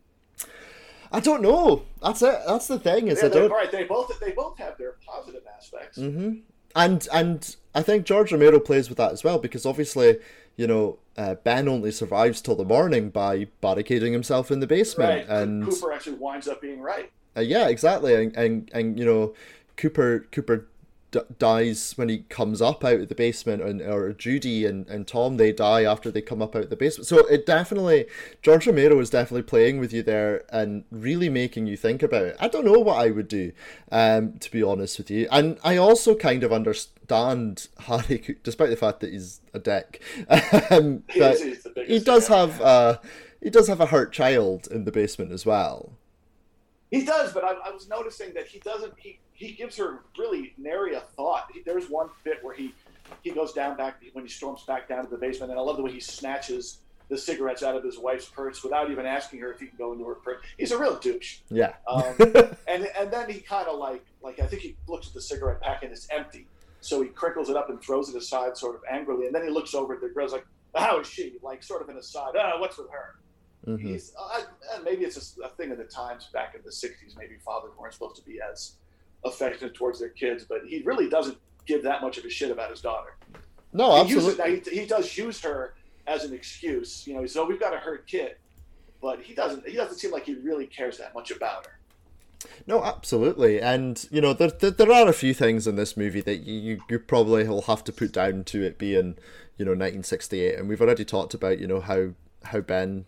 I don't know. That's it. That's the thing. Is yeah, I don't. Right. They both they both have their positive aspects. Mm-hmm. And and I think George Romero plays with that as well, because obviously, you know, uh, Ben only survives till the morning by barricading himself in the basement, right. and Cooper actually winds up being right. Uh, yeah, exactly, and, and and you know, Cooper Cooper d- dies when he comes up out of the basement, and or Judy and, and Tom, they die after they come up out of the basement. So it definitely, George Romero is definitely playing with you there and really making you think about it. I don't know what I would do, um, to be honest with you, and I also kind of understand Harry, despite the fact that he's a dick, um, but he's, he's he does have uh, he does have a hurt child in the basement as well. He does, but I, I was noticing that he doesn't. He, he gives her really nary a thought. He, there's one bit where he he goes down back when he storms back down to the basement, and I love the way he snatches the cigarettes out of his wife's purse without even asking her if he can go into her purse. He's a real douche. Yeah. um, and and then he kind of like like I think he looks at the cigarette pack and it's empty, so he crinkles it up and throws it aside sort of angrily, and then he looks over at the girl's like, "How is she?" Like sort of an aside. Oh, what's with her? Mm-hmm. He's, uh, maybe it's a, a thing of the times back in the sixties. Maybe fathers weren't supposed to be as affectionate towards their kids, but he really doesn't give that much of a shit about his daughter. No, he absolutely. Uses, he, he does use her as an excuse. You know, so we've got a hurt kid, but he doesn't. He doesn't seem like he really cares that much about her. No, absolutely, and you know there, there there are a few things in this movie that you you probably will have to put down to it being, you know, nineteen sixty-eight, and we've already talked about, you know, how how Ben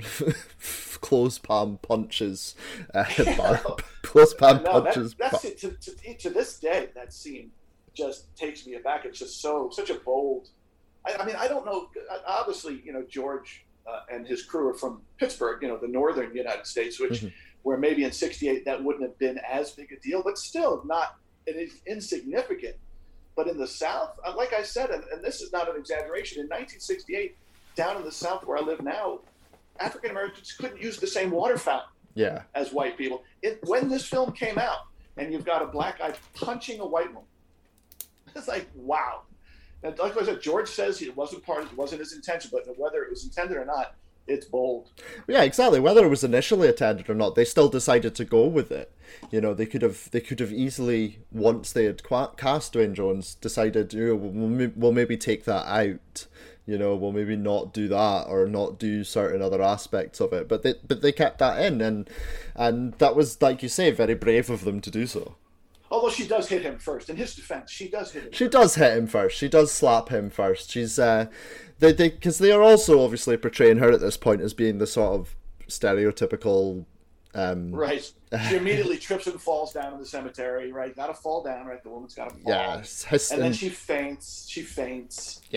close palm punches uh, Barb. Close palm no, punches that, that's it. To, to, to this day, that scene just takes me aback. It's just so such a bold. I, I mean, I don't know. Obviously, you know, George uh, and his crew are from Pittsburgh, you know, the northern United States, which mm-hmm. where maybe in sixty-eight that wouldn't have been as big a deal, but still not it is insignificant. But in the South, like I said, and, and this is not an exaggeration, in nineteen sixty-eight, down in the South where I live now, African Americans couldn't use the same water fountain yeah. as white people. It, when this film came out, and you've got a black guy punching a white woman, it's like, wow. And like I said, George says it wasn't part, it wasn't his intention, but whether it was intended or not, it's bold. Yeah, exactly. Whether it was initially intended or not, they still decided to go with it. You know, they could have they could have easily, once they had cast Dwayne Jones, decided, you know, we'll, we'll maybe take that out. You know, we'll maybe not do that or not do certain other aspects of it. But they but they kept that in, and and that was, like you say, very brave of them to do so. Although she does hit him first. In his defense, she does hit him She first. does hit him first. She does slap him first. She's, uh, they, they, because they are also obviously portraying her at this point as being the sort of stereotypical, um... Right. She immediately trips and falls down in the cemetery, right? Gotta fall down, right? The woman's gotta fall. Yeah. And then she faints. She faints. Yeah.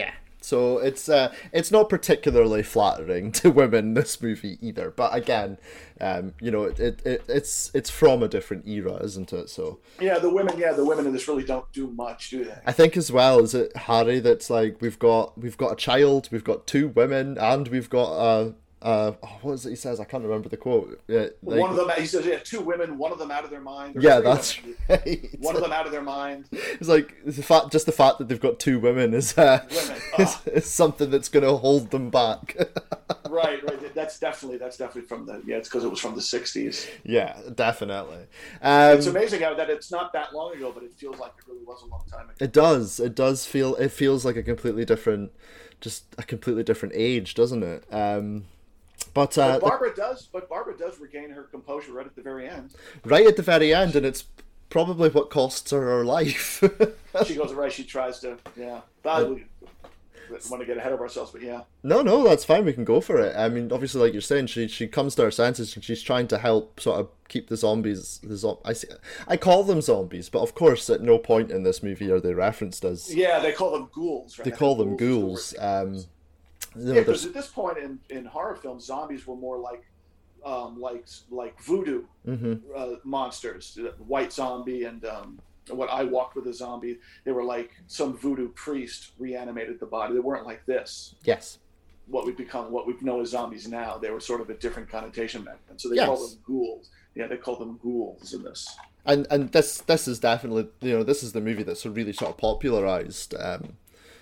So it's uh, it's not particularly flattering to women, this movie either. But again, um, you know, it, it, it it's it's from a different era, isn't it? So yeah, the women, yeah, the women in this really don't do much, do they? I think as well, is it Harry that's like we've got we've got a child, we've got two women, and we've got a. Uh, oh, what is it he says? I can't remember the quote. Yeah, like, one of them, he says, yeah, two women, one of them out of their mind. Yeah, that's women. right. One of them out of their mind. It's like the fact, just the fact that they've got two women is, uh, women. is, is something that's going to hold them back. Right, right. That's definitely that's definitely from the yeah. It's because it was from the sixties. Yeah, definitely. Um, it's amazing how that it's not that long ago, but it feels like it really was a long time ago. It does. It does feel. It feels like a completely different, just a completely different age, doesn't it? Um, But, uh, but Barbara does. But Barbara does regain her composure right at the very end. Right at the very end, and it's probably what costs her her life. She goes right. She tries to. Yeah. But we want to get ahead of ourselves, but yeah. No, no, that's fine. We can go for it. I mean, obviously, like you're saying, she she comes to her senses and she's trying to help sort of keep the zombies. The zo- I see, I call them zombies, but of course, at no point in this movie are they referenced as. Yeah, they call them ghouls. Right? They call them ghouls. Um, You know, yeah, because at this point in, in horror films, zombies were more like um, like like voodoo mm-hmm. uh, monsters. White Zombie and um, what I Walked with a Zombie. They were like some voodoo priest reanimated the body. They weren't like this. Yes. What we've become, what we know as zombies now, they were sort of a different connotation back then. So they yes. call them ghouls. Yeah, they call them ghouls in this. And and this this is definitely, you know, this is the movie that's really sort of popularized um,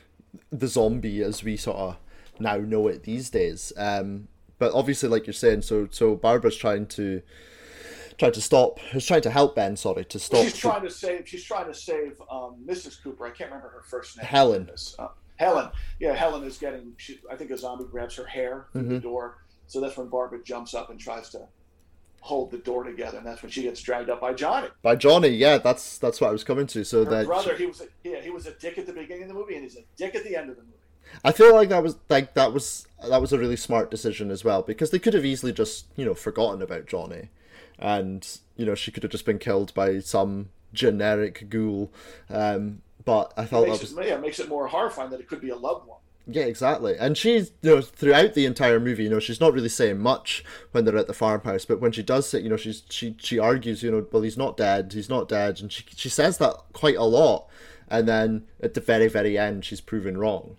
the zombie as we sort of now know it these days. Um, but obviously, like you're saying, so so Barbara's trying to trying to stop, is trying to help Ben. Sorry, to stop. She's trying to save. She's trying to save um, Missus Cooper. I can't remember her first name. Helen. Uh, Helen. Yeah, Helen is getting. She, I think a zombie grabs her hair through mm-hmm. the door. So that's when Barbara jumps up and tries to hold the door together, and that's when she gets dragged up by Johnny. By Johnny, yeah, that's that's what I was coming to. So her that brother, she... he was a, yeah, he was a dick at the beginning of the movie, and he's a dick at the end of the movie. I feel like that was like that was that was a really smart decision as well, because they could have easily just, you know, forgotten about Johnny, and you know, she could have just been killed by some generic ghoul. Um, but I thought that was it, yeah, it makes it more horrifying that it could be a loved one. Yeah, exactly. And she's, you know, throughout the entire movie, you know, she's not really saying much when they're at the farmhouse, but when she does say, you know, she's she she argues, you know, well, he's not dead, he's not dead, and she she says that quite a lot, and then at the very very end, she's proven wrong.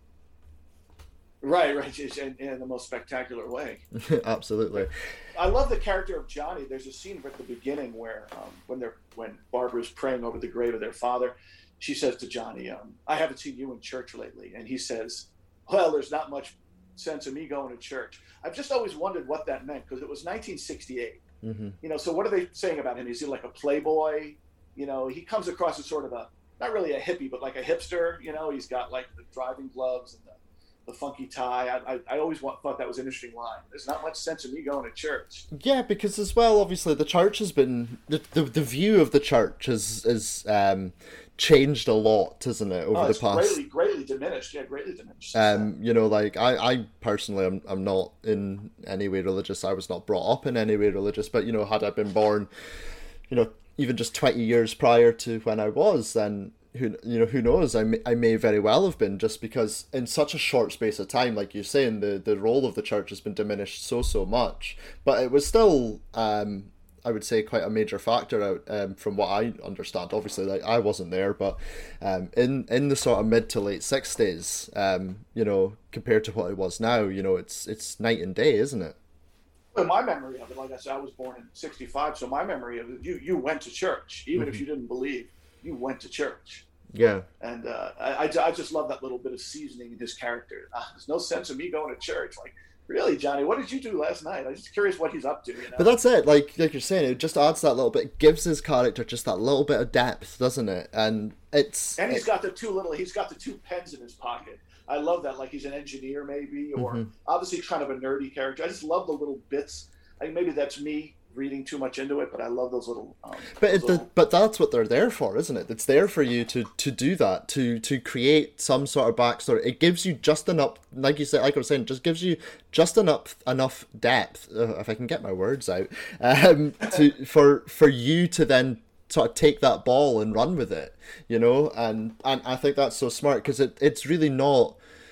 Right, right, in, in the most spectacular way. Absolutely. I love the character of Johnny. There's a scene at the beginning where, um, when they're when Barbara's praying over the grave of their father, she says to Johnny, um, "I haven't seen you in church lately," and he says, "Well, there's not much sense of me going to church." I've just always wondered what that meant, because it was nineteen sixty-eight. Mm-hmm. You know, so what are they saying about him? Is he like a playboy? You know, he comes across as sort of a not really a hippie, but like a hipster. You know, he's got like the driving gloves and the the funky tie. I, I, I always want, thought that was an interesting line. There's not much sense of me going to church. Yeah, because as well, obviously, the church has been the the, the view of the church has is um, changed a lot, hasn't it, over oh, the past? Greatly, greatly diminished. Yeah, greatly diminished. Um, you know, like I, I personally, I'm, I'm not in any way religious. I was not brought up in any way religious. But you know, had I been born, you know, even just twenty years prior to when I was, then who you know who knows? I may, I may very well have been, just because in such a short space of time, like you're saying, the the role of the church has been diminished so so much. But it was still, um, I would say, quite a major factor out um, from what I understand. Obviously, like I wasn't there, but um, in in the sort of mid to late sixties, um, you know, compared to what it was now, you know, it's it's night and day, isn't it? Well, my memory of it, like I said, I was born in sixty-five, so my memory of it, you you went to church, even mm-hmm. if you didn't believe. You went to church. Yeah. And uh, I, I just love that little bit of seasoning in his character. Uh, there's no sense of me going to church. Like, really, Johnny, what did you do last night? I'm just curious what he's up to. You know? But that's it. Like like you're saying, it just adds that little bit. It gives his character just that little bit of depth, doesn't it? And it's... And he's it, got the two little... He's got the two pens in his pocket. I love that. Like, he's an engineer, maybe, or mm-hmm. obviously kind of a nerdy character. I just love the little bits. I think maybe that's me reading too much into it, but I love those little. Um, but it, little... The, but that's what they're there for, isn't it? It's there for you to to do that, to to create some sort of backstory. It gives you just enough, like you said, like I was saying, just gives you just enough enough depth, uh, if I can get my words out, um, to for for you to then sort of take that ball and run with it, you know. And and I think that's so smart, because it it's really not.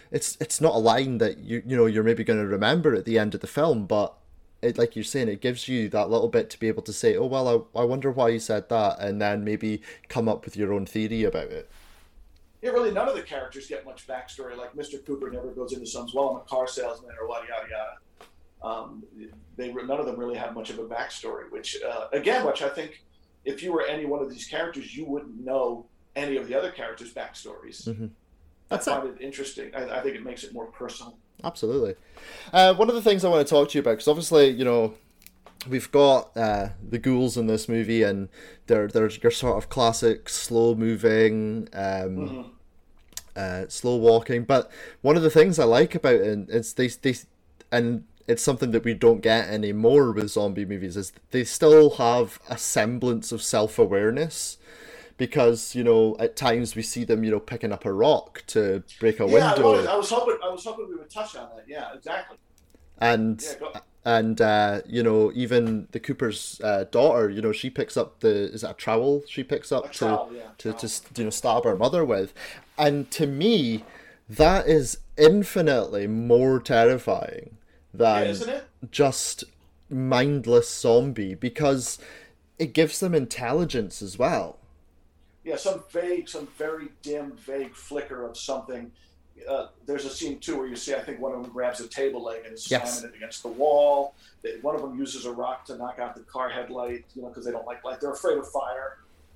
it's it's not a line that you you know you're maybe going to remember at the end of the film, but it, like you're saying, it gives you that little bit to be able to say, oh well, I, I wonder why you said that, and then maybe come up with your own theory about it. Yeah, really, none of the characters get much backstory. Like Mister Cooper never goes into some, well, I'm a car salesman or what, yada yada. Um, they none of them really have much of a backstory. Which, uh, again, which I think, if you were any one of these characters, you wouldn't know any of the other characters' backstories. Mm-hmm. That's I find it. it interesting. I, I think it makes it more personal. Absolutely. Uh, one of the things I want to talk to you about, because obviously, you know, we've got uh, the ghouls in this movie, and they're they're your sort of classic slow moving, um, mm-hmm. uh, slow walking. But one of the things I like about it is they they and it's something that we don't get anymore with zombie movies, is they still have a semblance of self awareness. Because, you know, at times we see them, you know, picking up a rock to break a yeah, window. I was, I was hoping I was hoping we would touch on that. Yeah, exactly. And yeah, and uh, you know, even the Cooper's uh, daughter, you know, she picks up the is it a trowel she picks up a to trowel, yeah, to, trowel. to you know stab her mother with, and to me, that is infinitely more terrifying than yeah, isn't it? just mindless zombie, because it gives them intelligence as well. Yeah, some vague, some very dim, vague flicker of something. Uh, there's a scene, too, where you see, I think one of them grabs a table leg and is yes. slamming it against the wall. One of them uses a rock to knock out the car headlight, you know, because they don't like light. They're afraid of fire.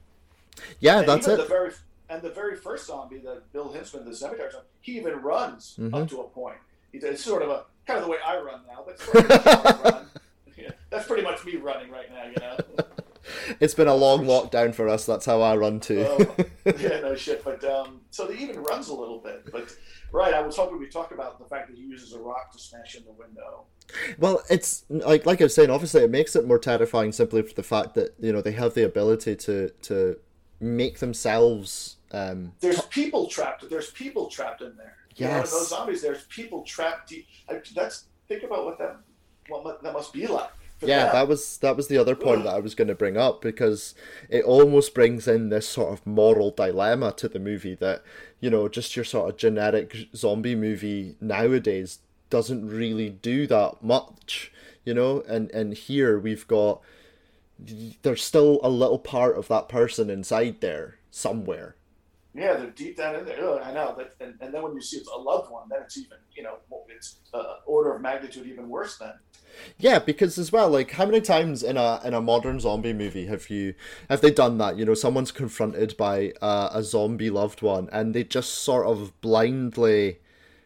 Yeah, and that's it. The very, and the very first zombie, the Bill Hinsman, the cemetery zombie, he even runs mm-hmm. up to a point. It's sort of a, kind of the way I run now, but sort of a run. Yeah, that's pretty much me running right now, you know. It's been a long lockdown for us. That's how I run too. uh, yeah, no shit. But um, so he even runs a little bit. But right, I was hoping we talked about the fact that he uses a rock to smash in the window. Well, it's like like I was saying. Obviously, it makes it more terrifying simply for the fact that you know they have the ability to to make themselves. Um, there's people trapped. There's people trapped in there. Yes. You know, in those zombies, there's people trapped. Deep. I, that's think about what that what that must be like. Yeah, that was that was the other point that I was going to bring up, because it almost brings in this sort of moral dilemma to the movie that, you know, just your sort of generic zombie movie nowadays doesn't really do that much, you know, and, and here we've got, there's still a little part of that person inside there somewhere. Yeah, they're deep down in there. Ugh, I know. But, and, and then when you see it's a loved one, then it's even, you know, it's uh, order of magnitude even worse then. Yeah, because as well, like, how many times in a in a modern zombie movie have you have they done that? You know, someone's confronted by uh, a zombie loved one, and they just sort of blindly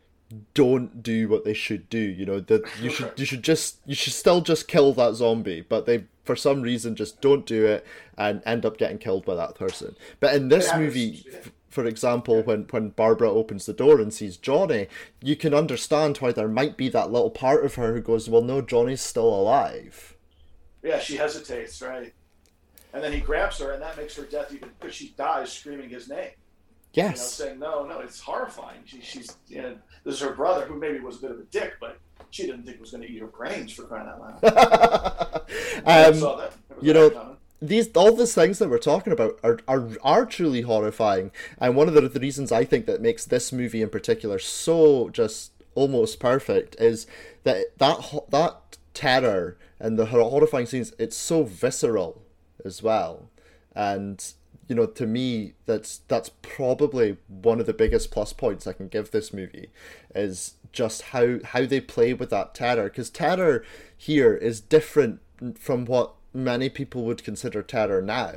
don't do what they should do. You know, that you should you should just you should still just kill that zombie, but they for some reason just don't do it and end up getting killed by that person. But in this yeah, movie, f- for example, when when Barbara opens the door and sees Johnny, you can understand why there might be that little part of her who goes, well, no, Johnny's still alive. Yeah, she hesitates, right? And then he grabs her, and that makes her death even, because she dies screaming his name. Yes. You know, saying, no, no, it's horrifying. She, she's, you know, this is her brother, who maybe was a bit of a dick, but she didn't think was going to eat her brains, for crying out loud. um, saw that. You know, coming. these all these things that we're talking about are, are are truly horrifying, and one of the, the reasons I think that makes this movie in particular so just almost perfect is that that that terror and the horrifying scenes, it's so visceral as well. And you know, to me, that's that's probably one of the biggest plus points I can give this movie, is just how how they play with that terror, because terror here is different from what many people would consider terror now.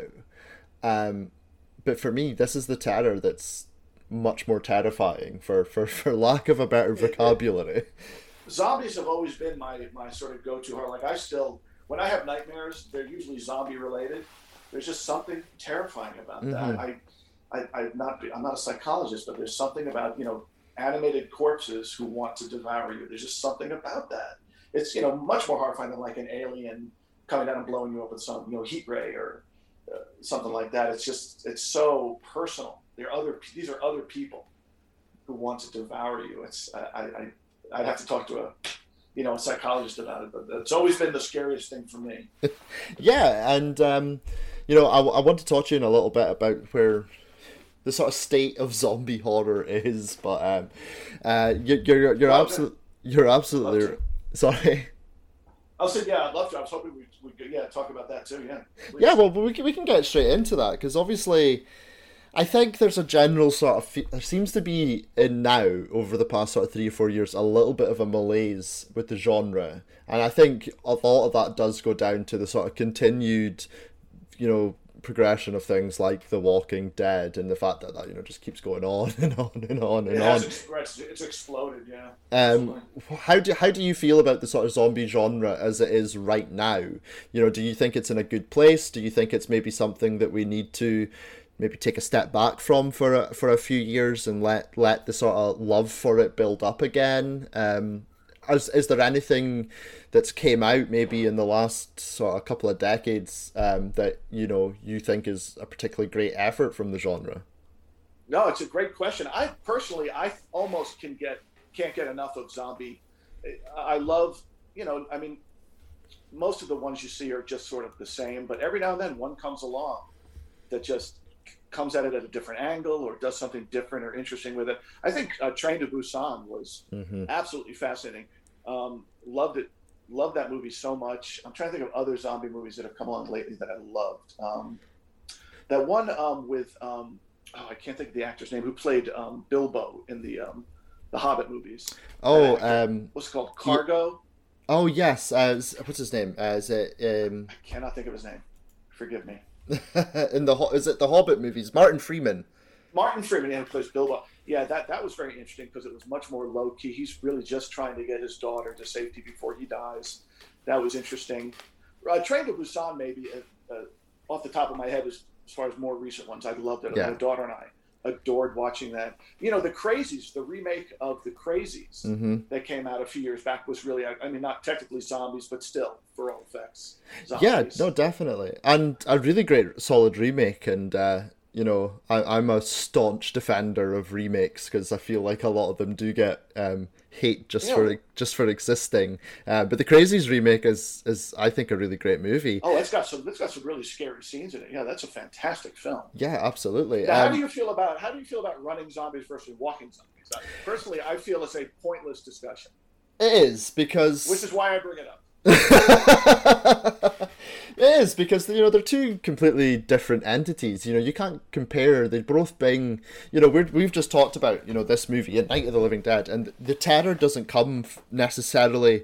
Um, but for me, this is the terror that's much more terrifying, for, for, for lack of a better vocabulary. Zombies have always been my, my sort of go-to horror. Like, I still, when I have nightmares, they're usually zombie-related. There's just something terrifying about that. Mm-hmm. I, I, I'm not, I'm not a psychologist, but there's something about, you know, animated corpses who want to devour you. There's just something about that. It's, you know, much more horrifying than like an alien coming down and blowing you up with some, you know, heat ray or uh, something like that. It's just, it's so personal. They're other, these are other people who want to devour you. It's, I, I, I'd have to talk to a, you know, a psychologist about it, but it's always been the scariest thing for me. Yeah, and um, you know, I, I want to talk to you in a little bit about where the sort of state of zombie horror is. But um, uh, you, you're you're absolutely you're absolutely sorry. I'll say yeah. I'd love to. I was hoping we we could yeah talk about that too. Yeah. Please. Yeah. Well, we can we can get straight into that because obviously. I think there's a general sort of, there seems to be in now, over the past sort of three or four years, a little bit of a malaise with the genre. And I think a lot of that does go down to the sort of continued, you know, progression of things like The Walking Dead and the fact that that, you know, just keeps going on and on and on and it on. It's, it's exploded, yeah. Um, how do, how do you feel about the sort of zombie genre as it is right now? You know, do you think it's in a good place? Do you think it's maybe something that we need to maybe take a step back from for a, for a few years and let let the sort of love for it build up again? Um, is, is there anything that's came out maybe in the last sort of couple of decades um, that, you know, you think is a particularly great effort from the genre? No, it's a great question. I personally, I almost can get can't get enough of zombie. I love, you know, I mean, most of the ones you see are just sort of the same, but every now and then one comes along that just comes at it at a different angle or does something different or interesting with it. I think uh, Train to Busan was mm-hmm. absolutely fascinating. Um, loved it. Loved that movie so much. I'm trying to think of other zombie movies that have come along lately that I loved. Um, that one um, with, um, oh, I can't think of the actor's name, who played um, Bilbo in the um, the Hobbit movies. Oh, um, what's it called? Cargo? He, oh, yes. Uh, what's his name? Uh, is it? Um... I cannot think of his name. Forgive me. in the is it the Hobbit movies? Martin Freeman. Martin Freeman, yeah, plays Bilbo. Yeah, that, that was very interesting because it was much more low key. He's really just trying to get his daughter to safety before he dies. That was interesting. Uh, Train to Busan, maybe uh, uh, off the top of my head, as, as far as more recent ones, I loved it. Yeah. My daughter and I adored watching that. You know, The Crazies, the remake of The Crazies mm-hmm. that came out a few years back was really, I, I mean, not technically zombies, but still, for all effects, zombies. Yeah, no, definitely. And a really great, solid remake. And, uh, you know, I, I'm a staunch defender of remakes because I feel like a lot of them do get um, hate just yeah. for just for existing. Uh, but The Crazies remake is, is, I think, a really great movie. Oh, it's got some it's got some really scary scenes in it. Yeah, that's a fantastic film. Yeah, absolutely. Now, um, how do you feel about how do you feel about running zombies versus walking zombies? I, personally, I feel it's a pointless discussion. It is because which is why I bring it up. It is because, you know, they're two completely different entities. You know, you can't compare. They both bring, you know, we're, we've just talked about, you know, this movie, A Night of the Living Dead, and the terror doesn't come necessarily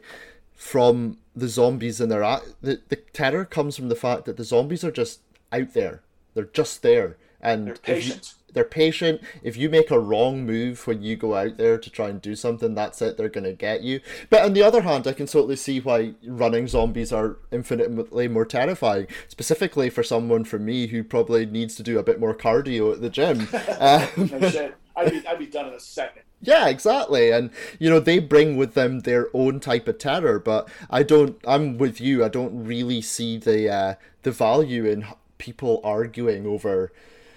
from the zombies in their act. The, the terror comes from the fact that the zombies are just out there. They're just there. And they're patient. You, they're patient. If you make a wrong move when you go out there to try and do something, that's it. They're going to get you. But on the other hand, I can totally see why running zombies are infinitely more terrifying, specifically for someone for me who probably needs to do a bit more cardio at the gym. um, no shit. I'd be, I'd be done in a second. Yeah, exactly. And, you know, they bring with them their own type of terror, but I don't, I'm with you. I don't really see the, uh, the value in people arguing over,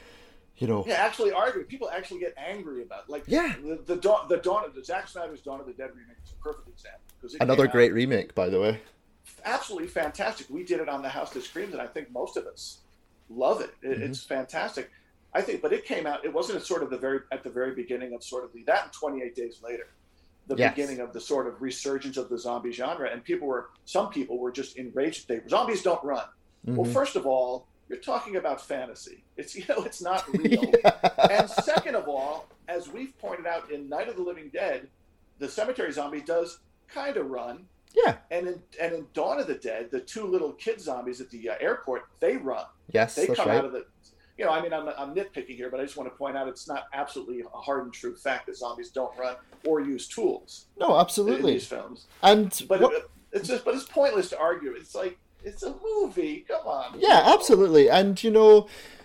you know, yeah, actually argue. People actually get angry about it. Like, yeah, the the dawn, the dawn of the Zack Snyder's Dawn of the Dead remake is a perfect example. Another great remake, by the way. Absolutely fantastic. We did it on the House That Screams, and I think most of us love it. it mm-hmm. It's fantastic. I think, but it came out. It wasn't sort of the very at the very beginning of sort of the that and twenty-eight Days Later, the yes. beginning of the sort of resurgence of the zombie genre, and people were some people were just enraged. They zombies don't run. Mm-hmm. Well, first of all, you're talking about fantasy. It's, you know, it's not real. Yeah. And second of all, as we've pointed out in Night of the Living Dead, the cemetery zombie does kind of run. Yeah. And in and in Dawn of the Dead, the two little kid zombies at the uh, airport, they run. Yes, they that's come right. out of the. You know, I mean, I'm, I'm nitpicking here, but I just want to point out it's not absolutely a hard and true fact that zombies don't run or use tools. No, absolutely. In these films. And but what... it, it's just, but it's pointless to argue. It's like. It's a movie. Come on. Yeah, absolutely. And, you know,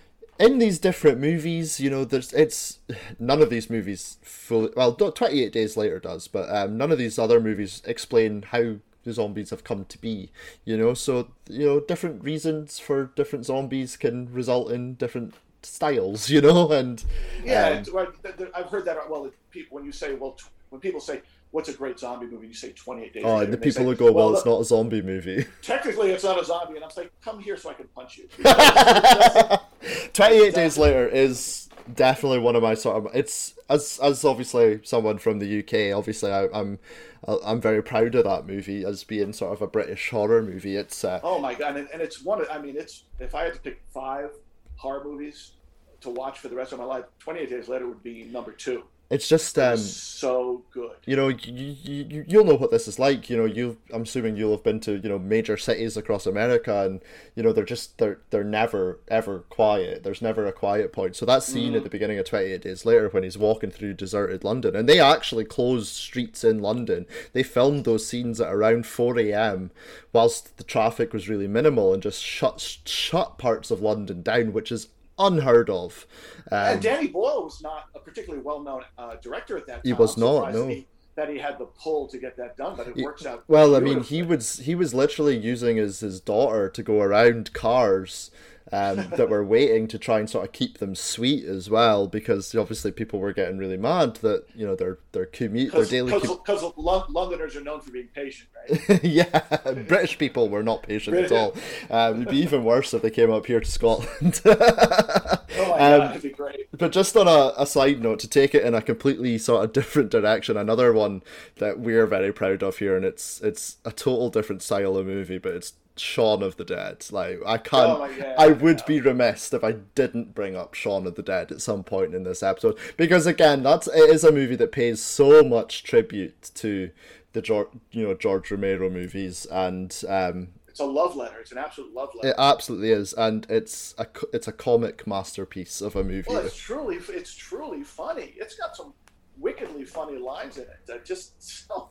in these different movies, you know, there's it's none of these movies fully. Well, twenty-eight Days Later does, but um, none of these other movies explain how the zombies have come to be. You know, so you know, different reasons for different zombies can result in different styles. You know, and yeah, um, I've heard that. Well, people when you say well, when people say. What's a great zombie movie? You say twenty-eight Days Oh, Later. and the people say, who go, well, well, it's not a zombie movie. Technically, it's not a zombie. And I'm like, come here so I can punch you. twenty-eight Days Later is definitely one of my sort of, it's as as obviously someone from the U K, obviously I, I'm I'm very proud of that movie as being sort of a British horror movie. It's uh, oh my god, and, and it's one of, I mean, it's, if I had to pick five horror movies to watch for the rest of my life, twenty-eight Days Later would be number two. it's just um So good. you know, you, you you'll know what this is like. You know, you I'm assuming you'll have been to, you know, major cities across America, and you know they're just they're they're never ever quiet. There's never a quiet point. So that scene mm-hmm. at the beginning of twenty-eight Days Later when he's walking through deserted London, and they actually closed streets in London. They filmed those scenes at around four a.m. whilst the traffic was really minimal, and just shut shut parts of London down, which is unheard of. Um, and Danny Boyle was not a particularly well-known uh, director at that time. He was I'm not, no. That he, that he had the pull to get that done, but it works out. Well, I mean, he was he was literally using his, his daughter to go around cars um, that were waiting to try and sort of keep them sweet as well, because obviously people were getting really mad that, you know, their their commute, their daily commute. Because Londoners are known for being patient, right? Yeah, British people were not patient at all. Um, it'd be even worse if they came up here to Scotland. Oh my god, um, that'd be great. But just on a, a side note, to take it in a completely sort of different direction, another one that we're very proud of here, and it's it's a total different style of movie, but it's Shaun of the Dead. Like, I can't, oh my God, I would yeah. be remiss if I didn't bring up Shaun of the Dead at some point in this episode, because again, that's it is a movie that pays so much tribute to the George, you know, George Romero movies, and um, it's a love letter. It's an absolute love letter. It absolutely is, and it's a it's a comic masterpiece of a movie. Well, it's truly it's truly funny. It's got some wickedly funny lines in it that just so.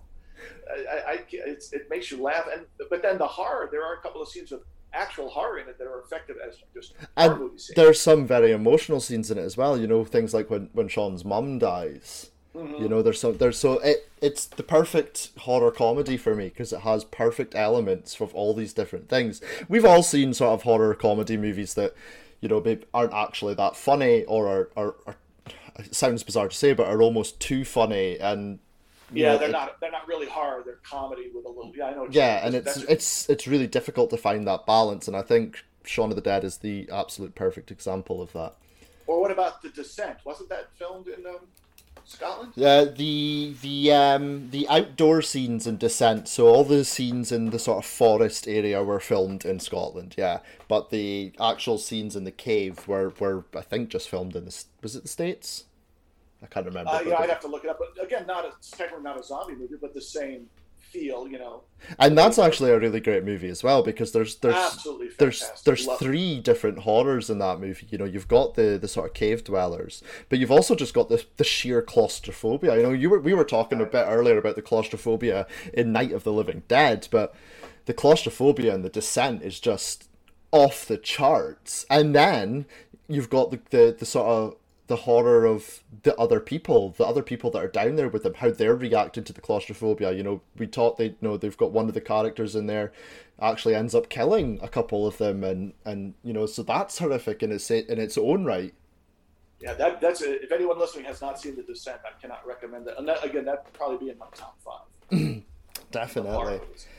I, I it's, it makes you laugh, and but then the horror. There are a couple of scenes with actual horror in it that are effective as just horror movie scenes. There's some very emotional scenes in it as well. You know, things like when, when Sean's mum dies. Mm-hmm. You know, there's some there's so it it's the perfect horror comedy for me because it has perfect elements of all these different things. We've all seen sort of horror comedy movies that, you know, maybe aren't actually that funny, or are, are, are it sounds bizarre to say, but are almost too funny, and yeah, know, they're it, not they're not really horror. They're comedy with a little. Yeah, I know. What yeah, and it's it's it's it's really difficult to find that balance, and I think Shaun of the Dead is the absolute perfect example of that. Or what about The Descent? Wasn't that filmed in um, Scotland? Uh, the the um the outdoor scenes in Descent, so all the scenes in the sort of forest area were filmed in Scotland, yeah. But the actual scenes in the cave were, were I think just filmed in the was it the States? I can't remember. Uh, yeah, I'd have to look it up. But again, not a technically not a zombie movie, but the same feel, you know. And that's actually a really great movie as well, because there's there's Absolutely there's fantastic. there's Love three it. different horrors in that movie. You know, you've got the, the sort of cave dwellers, but you've also just got the the sheer claustrophobia. You know, you were we were talking a bit earlier about the claustrophobia in Night of the Living Dead, but the claustrophobia in The Descent is just off the charts. And then you've got the the, the sort of the horror of the other people, the other people that are down there with them, how they're reacting to the claustrophobia. You know, we taught they you know they've got one of the characters in there actually ends up killing a couple of them, and and you know, so that's horrific in its in its own right. Yeah, that that's a, if anyone listening has not seen The Descent, I cannot recommend that. And that, again, that'd probably be in my top five. Definitely.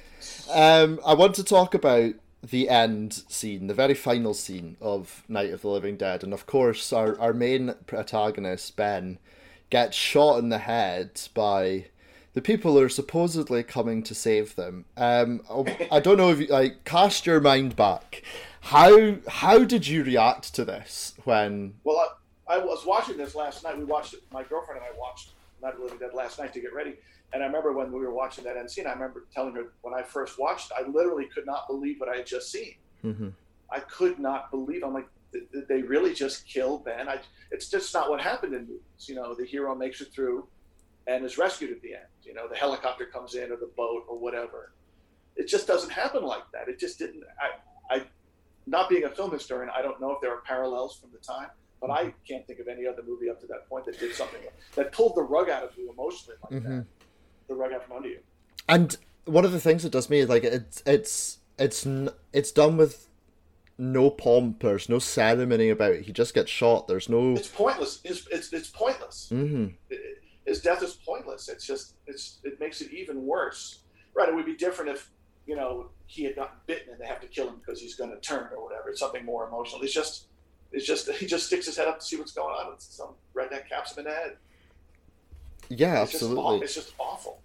Um, I want to talk about the end scene, the very final scene of Night of the Living Dead, and of course our, our main protagonist, Ben, gets shot in the head by the people who are supposedly coming to save them. Um, I don't know if you, like, cast your mind back. How how did you react to this when... Well, I, I was watching this last night. We watched it, my girlfriend and I watched Night of the Living Dead last night to get ready. And I remember when we were watching that end scene, I remember telling her when I first watched it, I literally could not believe what I had just seen. Mm-hmm. I could not believe. I'm like, did, did they really just kill Ben? I, it's just not what happened in movies. You know, the hero makes it through and is rescued at the end. You know, the helicopter comes in or the boat or whatever. It just doesn't happen like that. It just didn't. I, I, not being a film historian, I don't know if there are parallels from the time, but I can't think of any other movie up to that point that did something that pulled the rug out of you emotionally like mm-hmm. that. The rug out from under you. And one of the things it does me is like it's it's it's it's done with no pomp. There's no ceremony about it. He just gets shot. There's no. It's pointless. It's it's, it's pointless. Mm-hmm. It, his death is pointless. It's just it's it makes it even worse. Right. It would be different if, you know, he had gotten bitten and they have to kill him because he's going to turn or whatever. It's something more emotional. It's just it's just he just sticks his head up to see what's going on, and some redneck caps him in the head. Yeah, it's absolutely. Just it's just awful.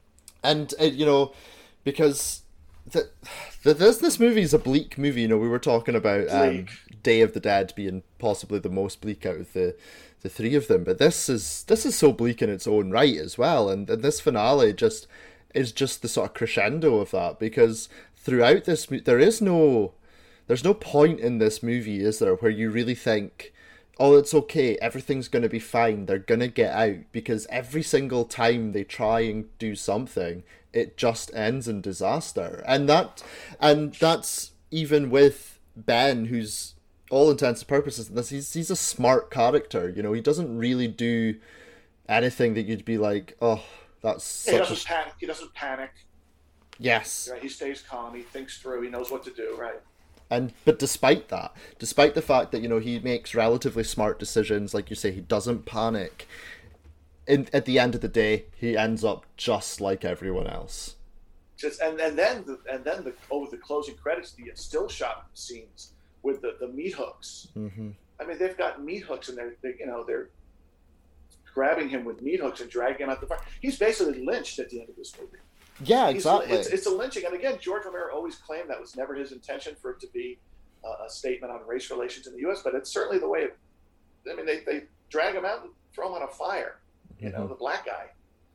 And uh, you know, because the, the this this movie is a bleak movie. You know, we were talking about um, Day of the Dead being possibly the most bleak out of the the three of them, but this is this is so bleak in its own right as well. And, and this finale just is just the sort of crescendo of that, because throughout this there is no there's no point in this movie, is there, where you really think, oh, it's okay, everything's going to be fine, they're going to get out, because every single time they try and do something, it just ends in disaster. And that and that's even with Ben, who's all intents and purposes in this, he's, he's a smart character, you know, he doesn't really do anything that you'd be like, oh, that's yeah, such he doesn't a... panic. He doesn't panic. Yes. Right? He stays calm, he thinks through, he knows what to do, right? And but despite that, despite the fact that, you know, he makes relatively smart decisions, like you say, he doesn't panic, in, at the end of the day, he ends up just like everyone else. Just and, and then the, and then the over the closing credits, the still shot scenes with the, the meat hooks. Mm-hmm. I mean, they've got meat hooks, and they're they, you know they're grabbing him with meat hooks and dragging him out the fire. He's basically lynched at the end of this movie. Yeah, exactly. It's, it's a lynching, and again, George Romero always claimed that was never his intention for it to be uh, a statement on race relations in the U S, but it's certainly the way. It, I mean, they, they drag him out and throw him on a fire. You mm-hmm. know, the black guy,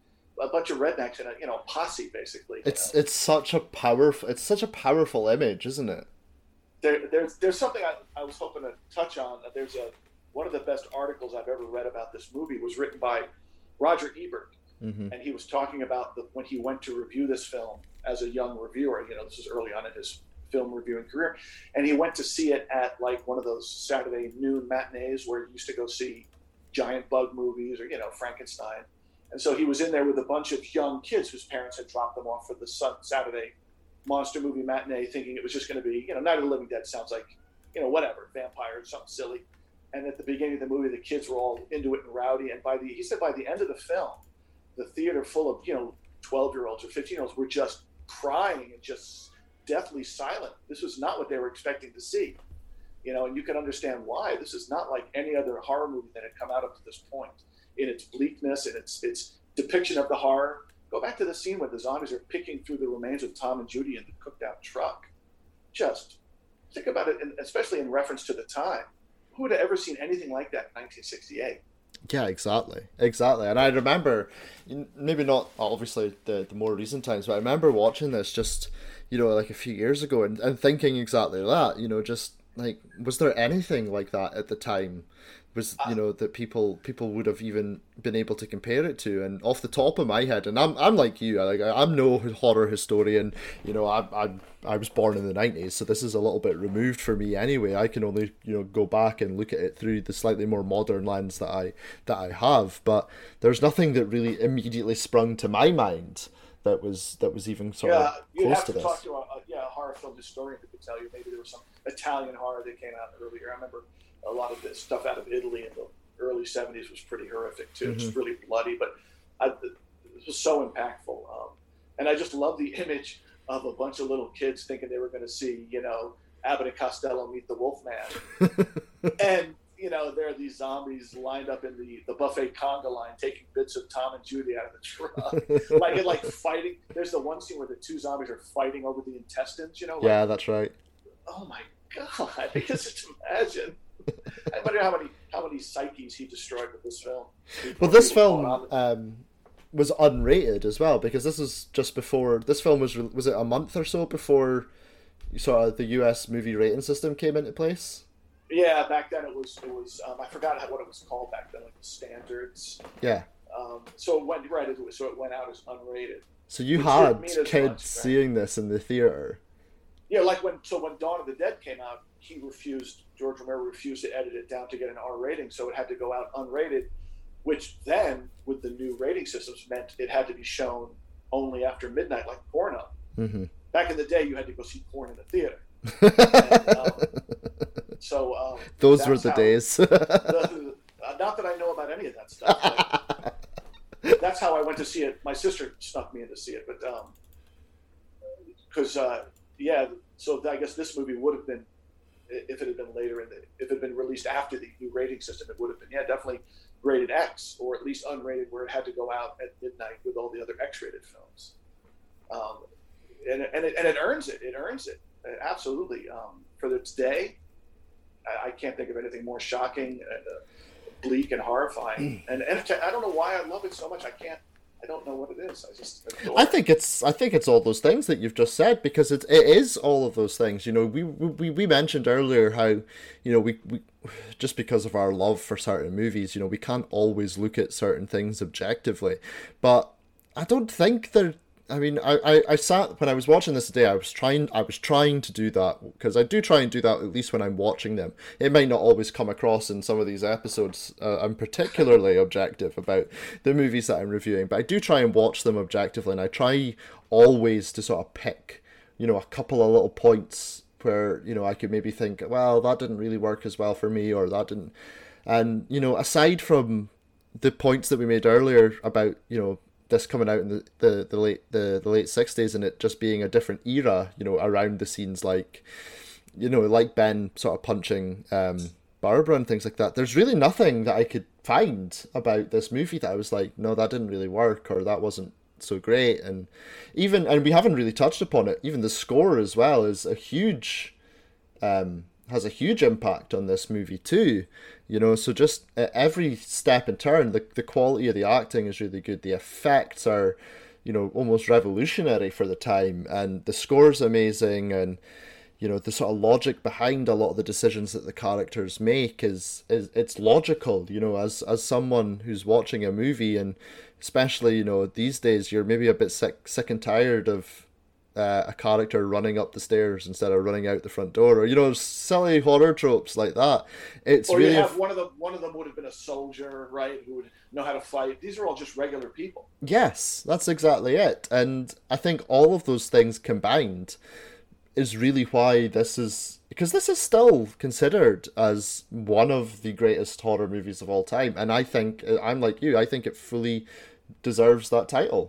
a bunch of rednecks in a you know posse, basically. It's know? it's such a powerful it's such a powerful image, isn't it? There, there's there's something I, I was hoping to touch on. There's a one of the best articles I've ever read about this movie was written by Roger Ebert. Mm-hmm. And he was talking about the, when he went to review this film as a young reviewer. You know, this is early on in his film reviewing career, and he went to see it at like one of those Saturday noon matinees where you used to go see giant bug movies or you know Frankenstein. And so he was in there with a bunch of young kids whose parents had dropped them off for the sun, Saturday monster movie matinee, thinking it was just going to be you know Night of the Living Dead sounds like you know whatever vampires, something silly. And at the beginning of the movie, the kids were all into it and rowdy. And by the he said by the end of the film, the theater full of, you know, twelve-year-olds or fifteen-year-olds were just crying and just deathly silent. This was not what they were expecting to see. You know, and you can understand why. This is not like any other horror movie that had come out up to this point in its bleakness and its its depiction of the horror. Go back to the scene where the zombies are picking through the remains of Tom and Judy in the cooked-out truck. Just think about it, and especially in reference to the time. Who would have ever seen anything like that in nineteen sixty-eight? Yeah, exactly, exactly. And I remember, maybe not obviously the, the more recent times, but I remember watching this just, you know, like a few years ago and, and thinking exactly that, you know, just like, was there anything like that at the time? Was, you know, that people people would have even been able to compare it to? And off the top of my head, and I'm I'm like you, like I'm no horror historian, you know, I I I was born in the nineties, so this is a little bit removed for me anyway. I can only, you know, go back and look at it through the slightly more modern lens that I that I have. But there's nothing that really immediately sprung to my mind that was that was even sort yeah, of you'd close have to, to this. talk to a, a yeah a horror film historian who could tell you. Maybe there was some Italian horror that came out earlier. I remember a lot of this stuff out of Italy in the early seventies was pretty horrific too. Mm-hmm. Just really bloody, but I, it was so impactful. Um, and I just love the image of a bunch of little kids thinking they were going to see, you know, Abbott and Costello meet the Wolfman. And, you know, there are these zombies lined up in the, the buffet conga line taking bits of Tom and Judy out of the truck. like, like fighting. There's the one scene where the two zombies are fighting over the intestines, you know? Like, yeah, that's right. Oh my God. I can just imagine. I wonder how many how many psyches he destroyed with this film. Well, this film um, was unrated as well, because this is just before this film was was it a month or so before sort of the U S movie rating system came into place. Yeah, back then it was it was um, I forgot what it was called back then, like the standards. Yeah. Um, so it went right, so it went out as unrated. So you Which had kids much, right? seeing this in the theater. Yeah, like when so when Dawn of the Dead came out, he refused. George Romero refused to edit it down to get an R rating, so it had to go out unrated. Which then, with the new rating systems, meant it had to be shown only after midnight, like porno. Mm-hmm. Back in the day, you had to go see porn in the theater. and, um, so um, those were the how, days. the, uh, not that I know about any of that stuff. But that's how I went to see it. My sister snuck me in to see it, but because um, uh, yeah, so I guess this movie would have been if it had been later in the, if it had been released after the new rating system, it would have been, yeah, definitely rated X, or at least unrated, where it had to go out at midnight with all the other X-rated films. Um, and, and, it, and it earns it. It earns it. Absolutely. Um, for its day, I, I can't think of anything more shocking, uh, bleak, and horrifying. and, and I don't know why I love it so much. I can't, I don't know what it is. I just adore I think it's I think it's all those things that you've just said, because it it is all of those things. You know, we we, we mentioned earlier how, you know, we, we just because of our love for certain movies, you know, we can't always look at certain things objectively. But I don't think they're I mean, I, I, I sat when I was watching this today. I was trying, I was trying to do that, because I do try and do that at least when I'm watching them. It might not always come across in some of these episodes. Uh, I'm particularly objective about the movies that I'm reviewing, but I do try and watch them objectively, and I try always to sort of pick, you know, a couple of little points where, you know, I could maybe think, well, that didn't really work as well for me, or that didn't. And, you know, aside from the points that we made earlier about, you know, this coming out in the, the, the late the, the late sixties, and it just being a different era, you know, around the scenes, like, you know, like Ben sort of punching um, Barbara and things like that. There's really nothing that I could find about this movie that I was like, no, that didn't really work, or that wasn't so great. And even, and we haven't really touched upon it, even the score as well is a huge, um, has a huge impact on this movie too. You know, so just at every step and turn, the the quality of the acting is really good. The effects are, you know, almost revolutionary for the time, and the score's amazing, and, you know, the sort of logic behind a lot of the decisions that the characters make is is it's logical. You know, as as someone who's watching a movie, and especially, you know, these days, you're maybe a bit sick sick and tired of Uh, a character running up the stairs instead of running out the front door, or, you know, silly horror tropes like that. It's or really you have f- one of them. One of them would have been a soldier, right? Who would know how to fight. These are all just regular people. yes, that's exactly it. And I think all of those things combined is really why this is, because this is still considered as one of the greatest horror movies of all time. And I think, I'm like you, I think it fully deserves that title.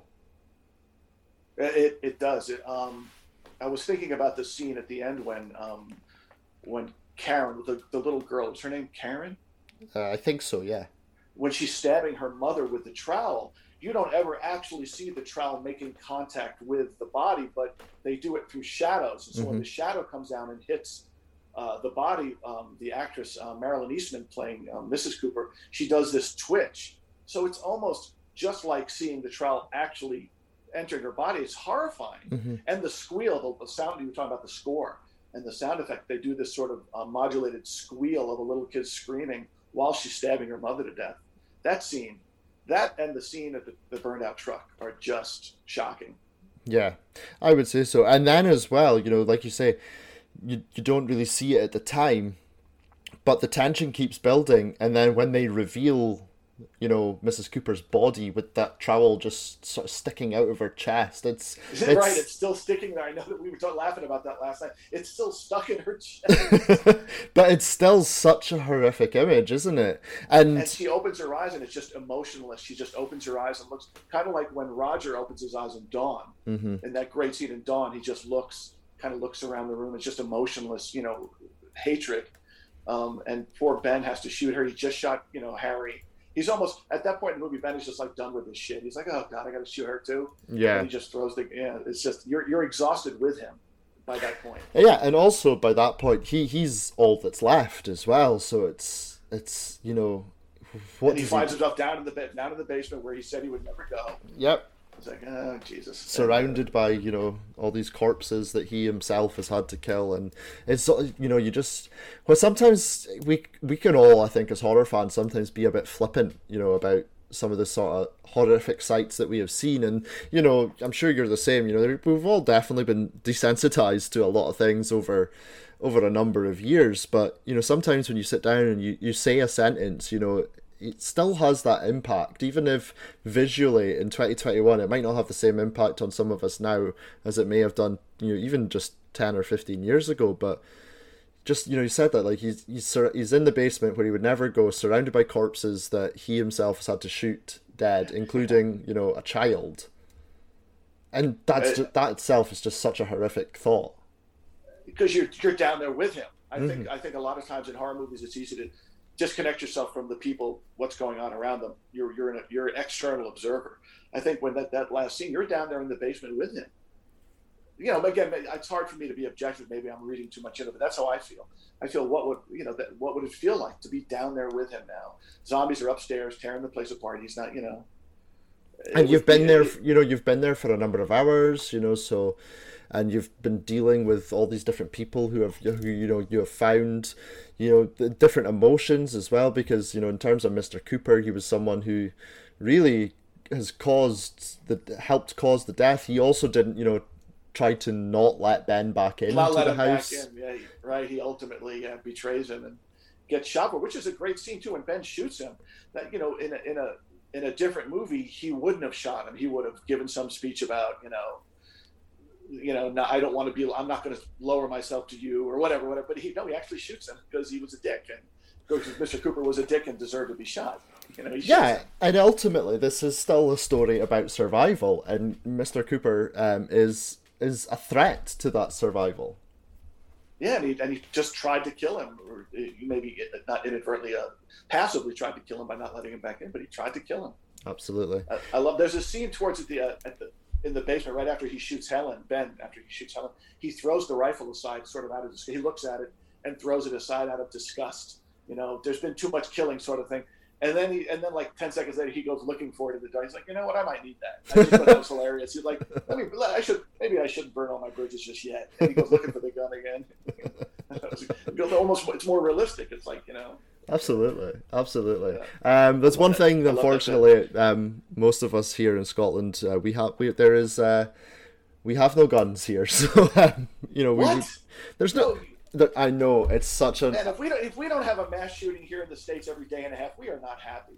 It it does. It, um, I was thinking about the scene at the end when um, when Karen, the, the little girl, is her name Karen? Uh, I think so, yeah. When she's stabbing her mother with the trowel, you don't ever actually see the trowel making contact with the body, but they do it through shadows. And so mm-hmm. when the shadow comes down and hits uh, the body, um, the actress uh, Marilyn Eastman playing um, Missus Cooper, she does this twitch. So it's almost just like seeing the trowel actually entering her body. It's horrifying. Mm-hmm. And the squeal, the, the sound, you were talking about the score and the sound effect, they do this sort of uh, modulated squeal of a little kid screaming while she's stabbing her mother to death. That scene, that and the scene of the, the burned out truck are just shocking. Yeah, I would say so. And then as well, you know, like you say, you, you don't really see it at the time, but the tension keeps building. And then when they reveal, you know, Missus Cooper's body with that trowel just sort of sticking out of her chest. It's, Is it it's... right? It's still sticking there. I know that we were laughing about that last night. It's still stuck in her chest. But it's still such a horrific image, isn't it? And... and she opens her eyes and it's just emotionless. She just opens her eyes and looks kind of like when Roger opens his eyes in Dawn. Mm-hmm. In that great scene in Dawn, he just looks, kind of looks around the room. It's just emotionless, you know, hatred. Um, and poor Ben has to shoot her. He just shot, you know, Harry. He's almost, at that point in the movie, Ben is just like done with this shit. He's like, oh God, I got to shoot her too. Yeah. And he just throws the, yeah, it's just, you're you're exhausted with him by that point. Yeah, and also by that point, he he's all that's left as well. So it's, it's you know, what and he finds he... himself down in the down in the basement where he said he would never go. Yep. It's like, oh, Jesus. Surrounded by, you know, all these corpses that he himself has had to kill. And it's, you know, you just... Well, sometimes we we can all, I think, as horror fans, sometimes be a bit flippant, you know, about some of the sort of horrific sights that we have seen. And, you know, I'm sure you're the same. You know, we've all definitely been desensitized to a lot of things over over a number of years. But, you know, sometimes when you sit down and you, you say a sentence, you know... it still has that impact, even if visually in twenty twenty-one it might not have the same impact on some of us now as it may have done, you know, even just ten or fifteen years ago. But just, you know, he said that, like, he's he's he's in the basement where he would never go, surrounded by corpses that he himself has had to shoot dead, including, you know, a child. And that's just, that itself is just such a horrific thought. Because you're you're down there with him. I mm-hmm. think I think a lot of times in horror movies, it's easy to disconnect yourself from the people, what's going on around them. You're you're an you're an external observer. I think when that, that last scene, you're down there in the basement with him. You know, again, it's hard for me to be objective. Maybe I'm reading too much into it, but that's how I feel. I feel what would you know that what would it feel like to be down there with him now? Zombies are upstairs tearing the place apart. He's not, you know. And you've been there, you know, you've been there for a number of hours, you know, so, and you've been dealing with all these different people who have, who you know, you have found, you know, the different emotions as well, because, you know, in terms of Mister Cooper, he was someone who really has caused the helped cause the death. He also didn't, you know, try to not let Ben back into not let the him house. Back in. Yeah, right. He ultimately uh, betrays him and gets shot for, which is a great scene too. When Ben shoots him, that you know, in a in a in a different movie, he wouldn't have shot him. He would have given some speech about, you know, you know, no, I don't want to be. I'm not going to lower myself to you or whatever, whatever. But he no, he actually shoots him because he was a dick, and because Mister Cooper was a dick and deserved to be shot. You know, yeah, and ultimately, this is still a story about survival, and Mister Cooper um, is is a threat to that survival. Yeah, and he, and he just tried to kill him, or maybe not inadvertently, uh, passively tried to kill him by not letting him back in, but he tried to kill him. Absolutely. I, I love. There's a scene towards the uh, at the in the basement right after he shoots Helen. Ben, after he shoots Helen, he throws the rifle aside, sort of out of disgust. He looks at it and throws it aside out of disgust. You know, there's been too much killing, sort of thing. And then he, and then like ten seconds later, he goes looking for it in the dark. He's like, you know what? I might need that. I just thought that was hilarious. He's like, let me, I should, maybe I shouldn't burn all my bridges just yet. And he goes looking for the gun again. It's almost, it's more realistic. It's like, you know. Absolutely, absolutely. Yeah. Um, there's one that. thing, unfortunately, that um, most of us here in Scotland, uh, we have, we there is, uh, we have no guns here. So um, you know, we, what? there's no. no I know, it's such a... Man, if we don't if we don't have a mass shooting here in the States every day and a half, we are not happy.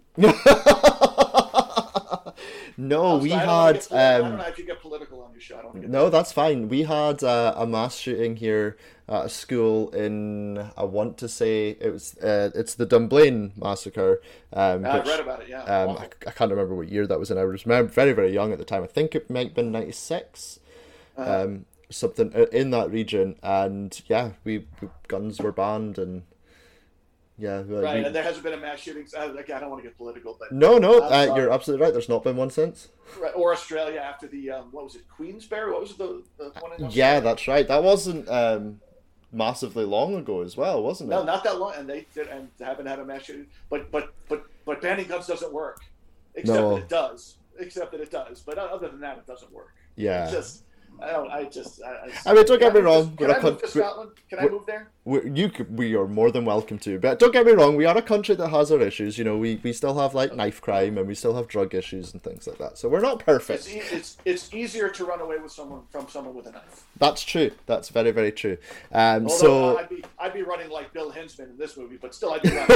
No, we I had... Um, um, I don't know if you get political on your show. I don't get no, that. that's fine. We had uh, a mass shooting here at a school in, I want to say, it was uh, it's the Dunblane massacre. Um, yeah, which, I've read about it, yeah. Um, I, I can't remember what year that was in. I was very, very young at the time. I think it might have been ninety-six. Uh-huh. Um something in that region, and yeah, we, we guns were banned, and yeah, right. We, and there hasn't been a mass shooting. Uh, like, I don't want to get political, but no, no, uh, you're absolutely right. There's not been one since. Right. Or Australia after the um, what was it, Queensberry? What was the, the one in Australia? Yeah, that's right. That wasn't um, massively long ago as well, wasn't it? No, not that long, and they did, and haven't had a mass shooting. But but but but banning guns doesn't work, except no. that it does. Except that it does. But other than that, it doesn't work. Yeah. It's just. I don't. I just. I, I, I mean, don't get me wrong. To, can I move to Scotland? Can I move there? You, we are more than welcome to. But don't get me wrong. We are a country that has our issues. You know, we, we still have like knife crime, and we still have drug issues and things like that. So we're not perfect. It's e- it's, it's easier to run away with someone from someone with a knife. That's true. That's very very true. Um, Although so I'd be I'd be running like Bill Hinsman in this movie, but still I'd be running.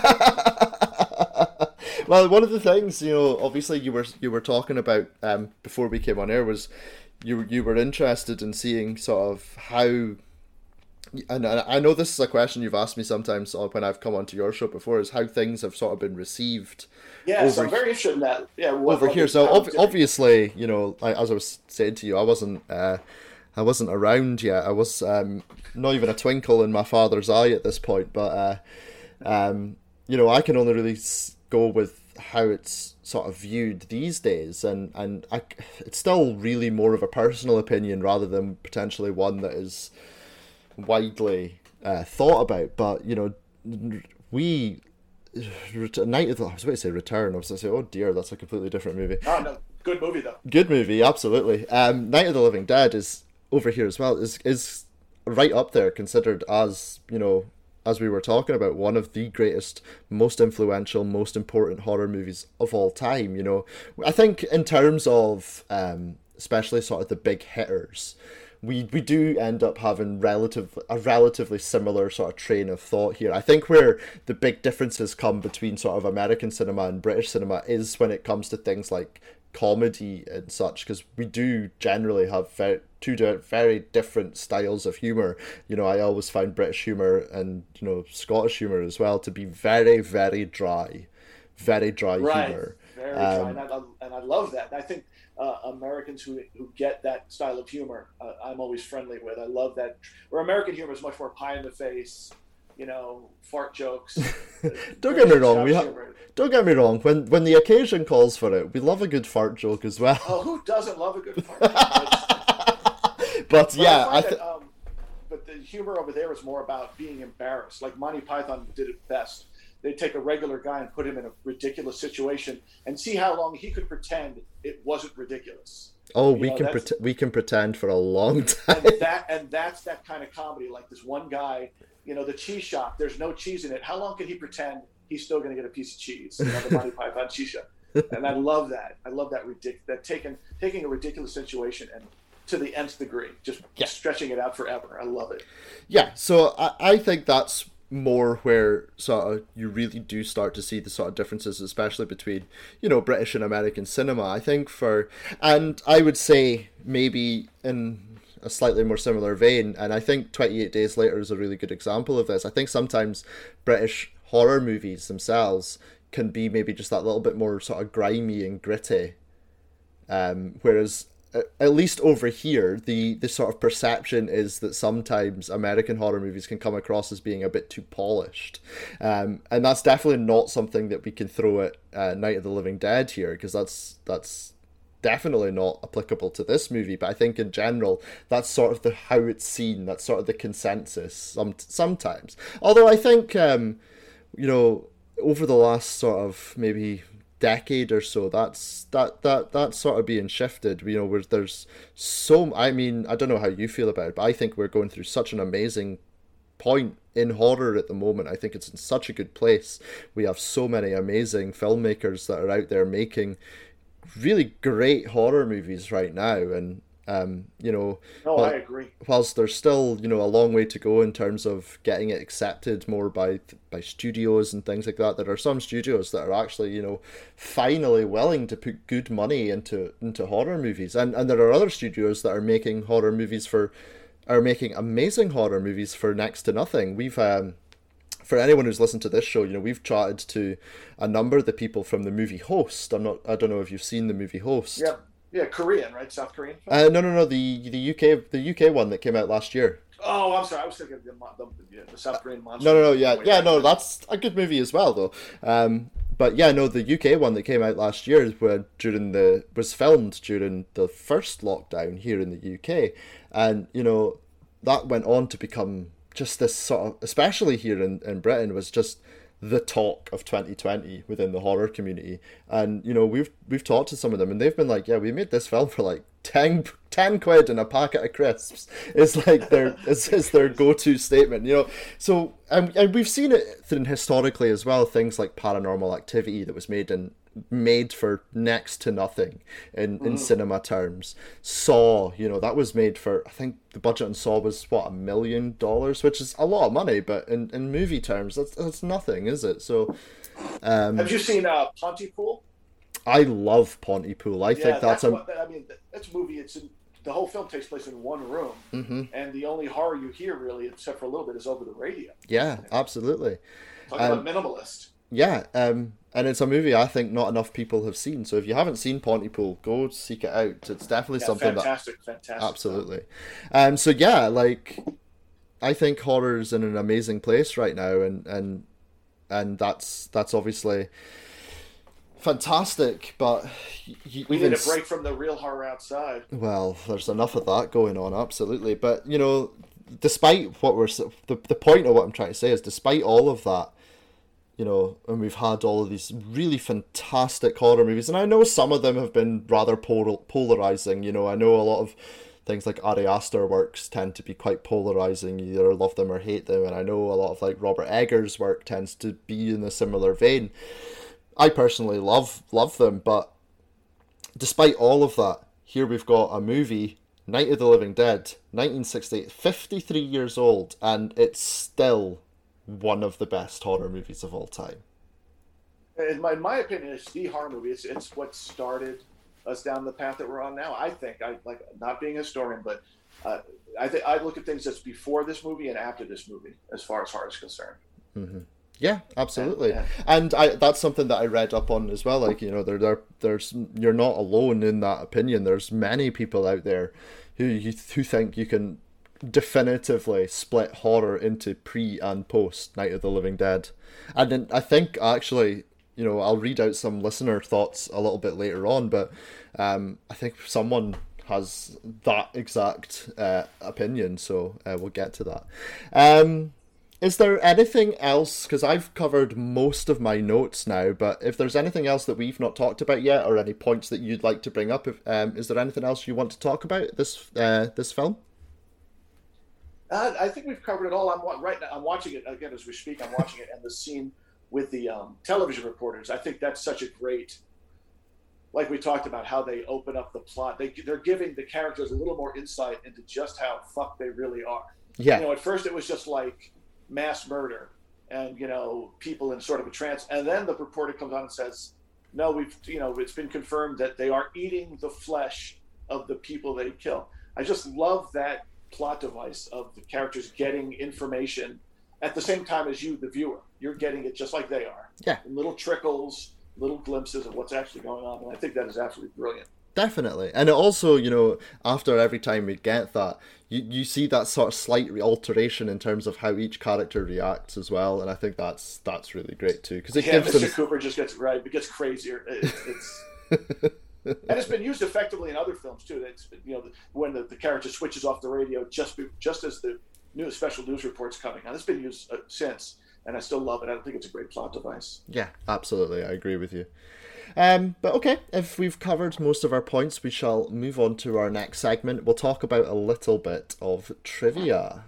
Well, one of the things, you know, obviously you were you were talking about um, before we came on air was. You you were interested in seeing sort of how, and I know this is a question you've asked me sometimes when I've come onto your show before, is how things have sort of been received. Yeah, so I'm very interested in that. Yeah, what, over what here. So ob- obviously, you know, I, as I was saying to you, I wasn't uh, I wasn't around yet. I was um, not even a twinkle in my father's eye at this point. But uh, um, you know, I can only really go with how it's sort of viewed these days, and and I, it's still really more of a personal opinion rather than potentially one that is widely uh, thought about. But you know, we Night of the I was about to say Return. I was going to say, oh dear, that's a completely different movie. Oh no, good movie though. Good movie, absolutely. Um, Night of the Living Dead is over here as well. Is is right up there, considered as, you know, as we were talking about, one of the greatest, most influential, most important horror movies of all time. You know, I think in terms of um, especially sort of the big hitters, we we do end up having relative a relatively similar sort of train of thought here. I think where the big differences come between sort of American cinema and British cinema is when it comes to things like comedy and such, because we do generally have very, two very different styles of humor. You know, I always find British humor and, you know, Scottish humor as well to be very, very dry, very dry right. humor. Very Very Um, dry, and I, and I love that. And I think uh, Americans who who get that style of humor, uh, I'm always friendly with. I love that. Where American humor is much more pie in the face, you know, fart jokes. Don't get me wrong. We ha- don't get me wrong. When when the occasion calls for it, we love a good fart joke as well. Oh, who doesn't love a good fart joke? but, but yeah, I, I th- that, um, but the humor over there is more about being embarrassed. Like Monty Python did it best. They'd take a regular guy and put him in a ridiculous situation and see how long he could pretend it wasn't ridiculous. Oh, you we know, can pre- we can pretend for a long time. And that and that's that kind of comedy. Like this one guy, you know, the cheese shop. There's no cheese in it. How long can he pretend he's still going to get a piece of cheese? You know, the Monty Python cheese shop. And I love that. I love that ridic- that taking taking a ridiculous situation and to the nth degree, just yeah. stretching it out forever. I love it. Yeah. So I I think that's more where sort of you really do start to see the sort of differences, especially between, you know, British and American cinema. I think for, and I would say maybe in a slightly more similar vein, and I think twenty-eight Days Later is a really good example of this. I think sometimes British horror movies themselves can be maybe just that little bit more sort of grimy and gritty, um, whereas at least over here, the, the sort of perception is that sometimes American horror movies can come across as being a bit too polished. Um, and that's definitely not something that we can throw at uh, Night of the Living Dead here, because that's that's definitely not applicable to this movie. But I think in general, that's sort of the how it's seen, that's sort of the consensus some, sometimes. Although I think, um, you know, over the last sort of maybe decade or so, that's that that that's sort of being shifted, you know, where there's so, I mean, I don't know how you feel about it, but I think we're going through such an amazing point in horror at the moment. I think it's in such a good place. We have so many amazing filmmakers that are out there making really great horror movies right now, and um you know, no while, I agree whilst there's still, you know, a long way to go in terms of getting it accepted more by by studios and things like that, there are some studios that are actually, you know, finally willing to put good money into into horror movies, and and there are other studios that are making horror movies for are making amazing horror movies for next to nothing. We've um for anyone who's listened to this show, you know, we've chatted to a number of the people from the movie Host. I'm not I don't know if you've seen the movie Host. Yeah. Yeah, Korean, right? South Korean film? Uh, no, no, no. The the U K the U K one that came out last year. Oh, I'm sorry. I was thinking of the, the, yeah, the South Korean monster. No, no, no. Yeah, yeah, no. That's a good movie as well, though. Um, but yeah, no. The U K one that came out last year, where during the was filmed during the first lockdown here in the U K, and you know, that went on to become just this sort of, especially here in, in Britain, was just the talk of twenty twenty within the horror community. And you know, we've we've talked to some of them, and they've been like, yeah, we made this film for like ten, ten quid and a packet of crisps. It's like their it's, it's their go-to statement, you know. So and, and we've seen it historically as well, things like Paranormal Activity that was made in made for next to nothing in, in mm. cinema terms. Saw, you know, that was made for, I think the budget on Saw was, what, a million dollars, which is a lot of money, but in, in movie terms, that's, that's nothing, is it? So, um, have you seen uh, Pontypool? I love Pontypool. I yeah, think that's, that's a... What, I mean, that's a movie, it's in, the whole film takes place in one room, mm-hmm. and the only horror you hear, really, except for a little bit, is over the radio. Yeah, absolutely. Talk um, about minimalist. Yeah, um, and it's a movie I think not enough people have seen. So if you haven't seen Pontypool, go seek it out. It's definitely yeah, something fantastic, that fantastic, absolutely. Um, so yeah, like I think horror's in an amazing place right now, and and and that's that's obviously fantastic. But you, we need a break from the real horror outside. Well, there's enough of that going on, absolutely. But you know, despite what we're the the point of what I'm trying to say is, despite all of that, you know, and we've had all of these really fantastic horror movies, and I know some of them have been rather pol- polarizing. You know, I know a lot of things like Ari Aster works tend to be quite polarizing. You either love them or hate them, and I know a lot of like Robert Eggers' work tends to be in a similar vein. I personally love love them, but despite all of that, here we've got a movie, Night of the Living Dead, nineteen sixty-eight, fifty-three years old, and it's still one of the best horror movies of all time. In my, in my opinion, it's the horror movie. It's it's what started us down the path that we're on now. I think, I like not being a historian, but uh, I think I look at things that's before this movie and after this movie, as far as horror is concerned. Mm-hmm. Yeah, absolutely. Yeah, yeah. And I that's something that I read up on as well. Like, you know, there there there's you're not alone in that opinion. There's many people out there who you who think you can definitively split horror into pre and post Night of the Living Dead. And then I think actually, you know, I'll read out some listener thoughts a little bit later on, but um, I think someone has that exact uh, opinion, so uh, we'll get to that. Um, is there anything else, because I've covered most of my notes now, but if there's anything else that we've not talked about yet, or any points that you'd like to bring up, if, um, is there anything else you want to talk about this uh, this film? Uh, I think we've covered it all. I'm wa- right now. I'm watching it again as we speak. I'm watching it, and the scene with the um, television reporters. I think that's such a great, like we talked about, how they open up the plot. They they're giving the characters a little more insight into just how fucked they really are. Yeah. You know, at first it was just like mass murder, and you know, people in sort of a trance, and then the reporter comes on and says, "No, we've you know, it's been confirmed that they are eating the flesh of the people they kill." I just love that plot device of the characters getting information at the same time as you, the viewer. You're getting it just like they are. Yeah. In little trickles, little glimpses of what's actually going on. And I think that is absolutely brilliant. Definitely. And it also, you know, after every time we get that, you, you see that sort of slight alteration in terms of how each character reacts as well. And I think that's that's really great too. Because it yeah, gives Mister them... Cooper just gets, right, it gets crazier. It, it's... And it's been used effectively in other films too. It's, you know, when the, the character switches off the radio just be, just as the new special news report's coming on. It's been used uh, since, and I still love it. I think it's a great plot device. Yeah, absolutely. I agree with you. Um, but okay, if we've covered most of our points, we shall move on to our next segment. We'll talk about a little bit of trivia.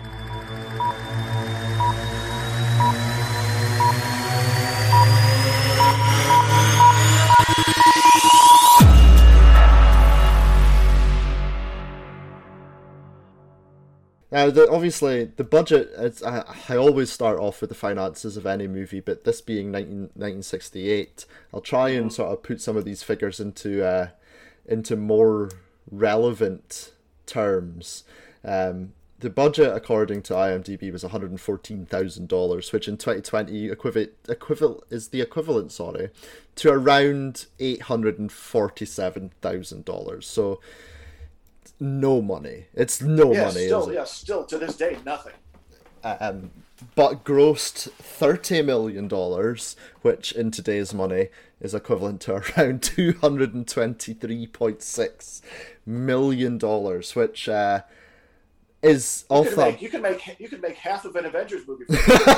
Now, the, obviously, the budget, it's, I, I always start off with the finances of any movie, but this being nineteen sixty-eight, I'll try and sort of put some of these figures into uh, into more relevant terms. Um, the budget, according to IMDb, was one hundred fourteen thousand dollars, which in twenty twenty equivalent, equivalent, is the equivalent, sorry, to around eight hundred forty-seven thousand dollars. So... no money. It's no yeah, money. Still, is it? yeah, still to this day, nothing. Um, but grossed thirty million dollars, which in today's money is equivalent to around two hundred twenty-three point six million dollars, which uh, is you off can that. Make, you can make you can make half of an Avengers movie.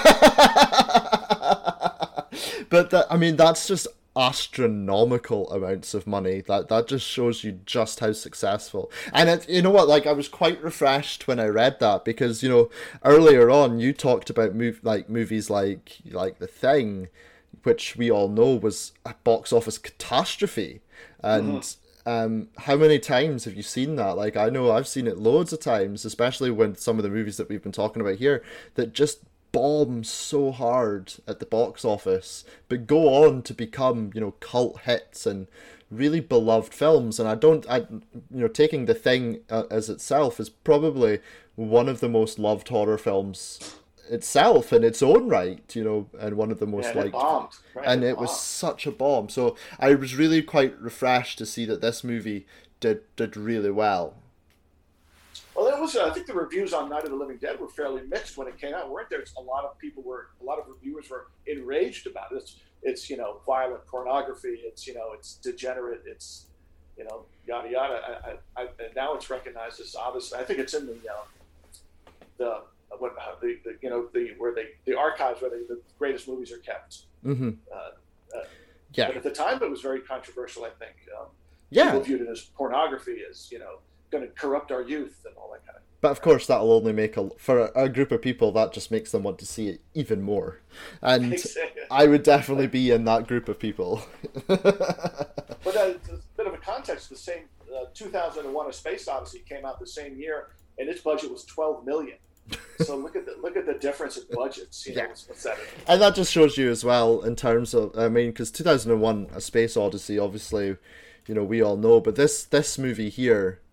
But that, I mean, that's just astronomical amounts of money. That that just shows you just how successful. And it, you know what, like, I was quite refreshed when I read that, because, you know, earlier on you talked about mov- like movies like like The Thing, which we all know was a box office catastrophe. And mm-hmm. um, how many times have you seen that? Like, I know I've seen it loads of times, especially when some of the movies that we've been talking about here that just bomb so hard at the box office, but go on to become, you know, cult hits and really beloved films. And I don't, I, you know, taking The Thing uh, as itself is probably one of the most loved horror films itself in its own right, you know, and one of the most yeah, liked. Bombed, right? And it, it was such a bomb. So I was really quite refreshed to see that this movie did did really well. Well, it was. Uh, I think the reviews on Night of the Living Dead were fairly mixed when it came out, weren't there? A lot of people were, a lot of reviewers were enraged about it. It's, it's you know, violent pornography. It's, you know, it's degenerate. It's, you know, yada yada. I, I, I, and now it's recognized as obviously. I think it's in the uh, the what the, the you know the where they the archives where they, the greatest movies are kept. Mm-hmm. Uh, uh, yeah. But at the time, it was very controversial. I think. Um, yeah. People viewed it as pornography, as, you know, going to corrupt our youth and all that kind of. But of course, that'll only make a for a, a group of people that just makes them want to see it even more, and I would definitely be in that group of people. But uh, a bit of a context: the same uh, two thousand one: A Space Odyssey came out the same year, and its budget was twelve million. So look at the look at the difference in budgets. You know, yeah, what's, what's that? And that just shows you as well in terms of, I mean, because two thousand one: A Space Odyssey, obviously, you know, we all know, but this this movie here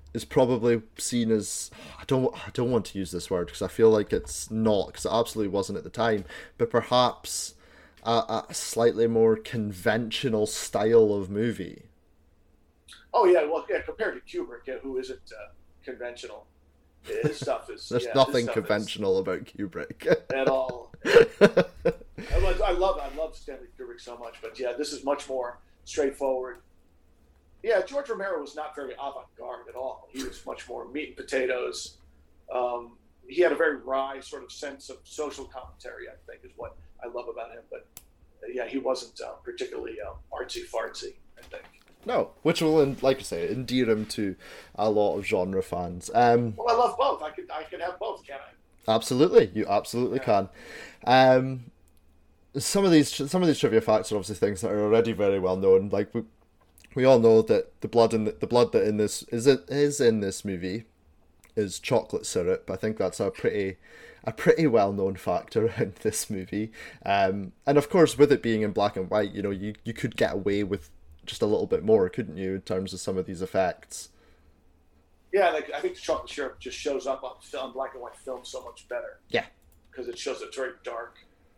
is probably seen as, I don't I don't want to use this word because I feel like it's not, because it absolutely wasn't at the time, but perhaps a, a slightly more conventional style of movie. Oh yeah, well yeah, compared to Kubrick, yeah, who isn't uh, conventional. His stuff is There's yeah, nothing conventional is, about Kubrick at all. I, love, I love I love Stanley Kubrick so much, but yeah, this is much more straightforward. Yeah, George Romero was not very avant-garde at all. He was much more meat and potatoes. Um, he had a very wry sort of sense of social commentary, I think, is what I love about him. But uh, yeah, he wasn't uh, particularly uh, artsy-fartsy, I think. No, which will, like I say, endear him to a lot of genre fans. Um, well, I love both. I could I could have both, can't I? Absolutely, you absolutely yeah. can. Um, some of these some of these trivia facts are obviously things that are already very well known. Like we, we all know that the blood in the, the blood that in this is it is in this movie is chocolate syrup. I think that's a pretty a pretty well known fact around this movie. Um, and of course, with it being in black and white, you know, you you could get away with just a little bit more, couldn't you, in terms of some of these effects? Yeah, like, I think the chocolate syrup just shows up on film, black and white film so much better. Yeah. Because it shows it's very dark.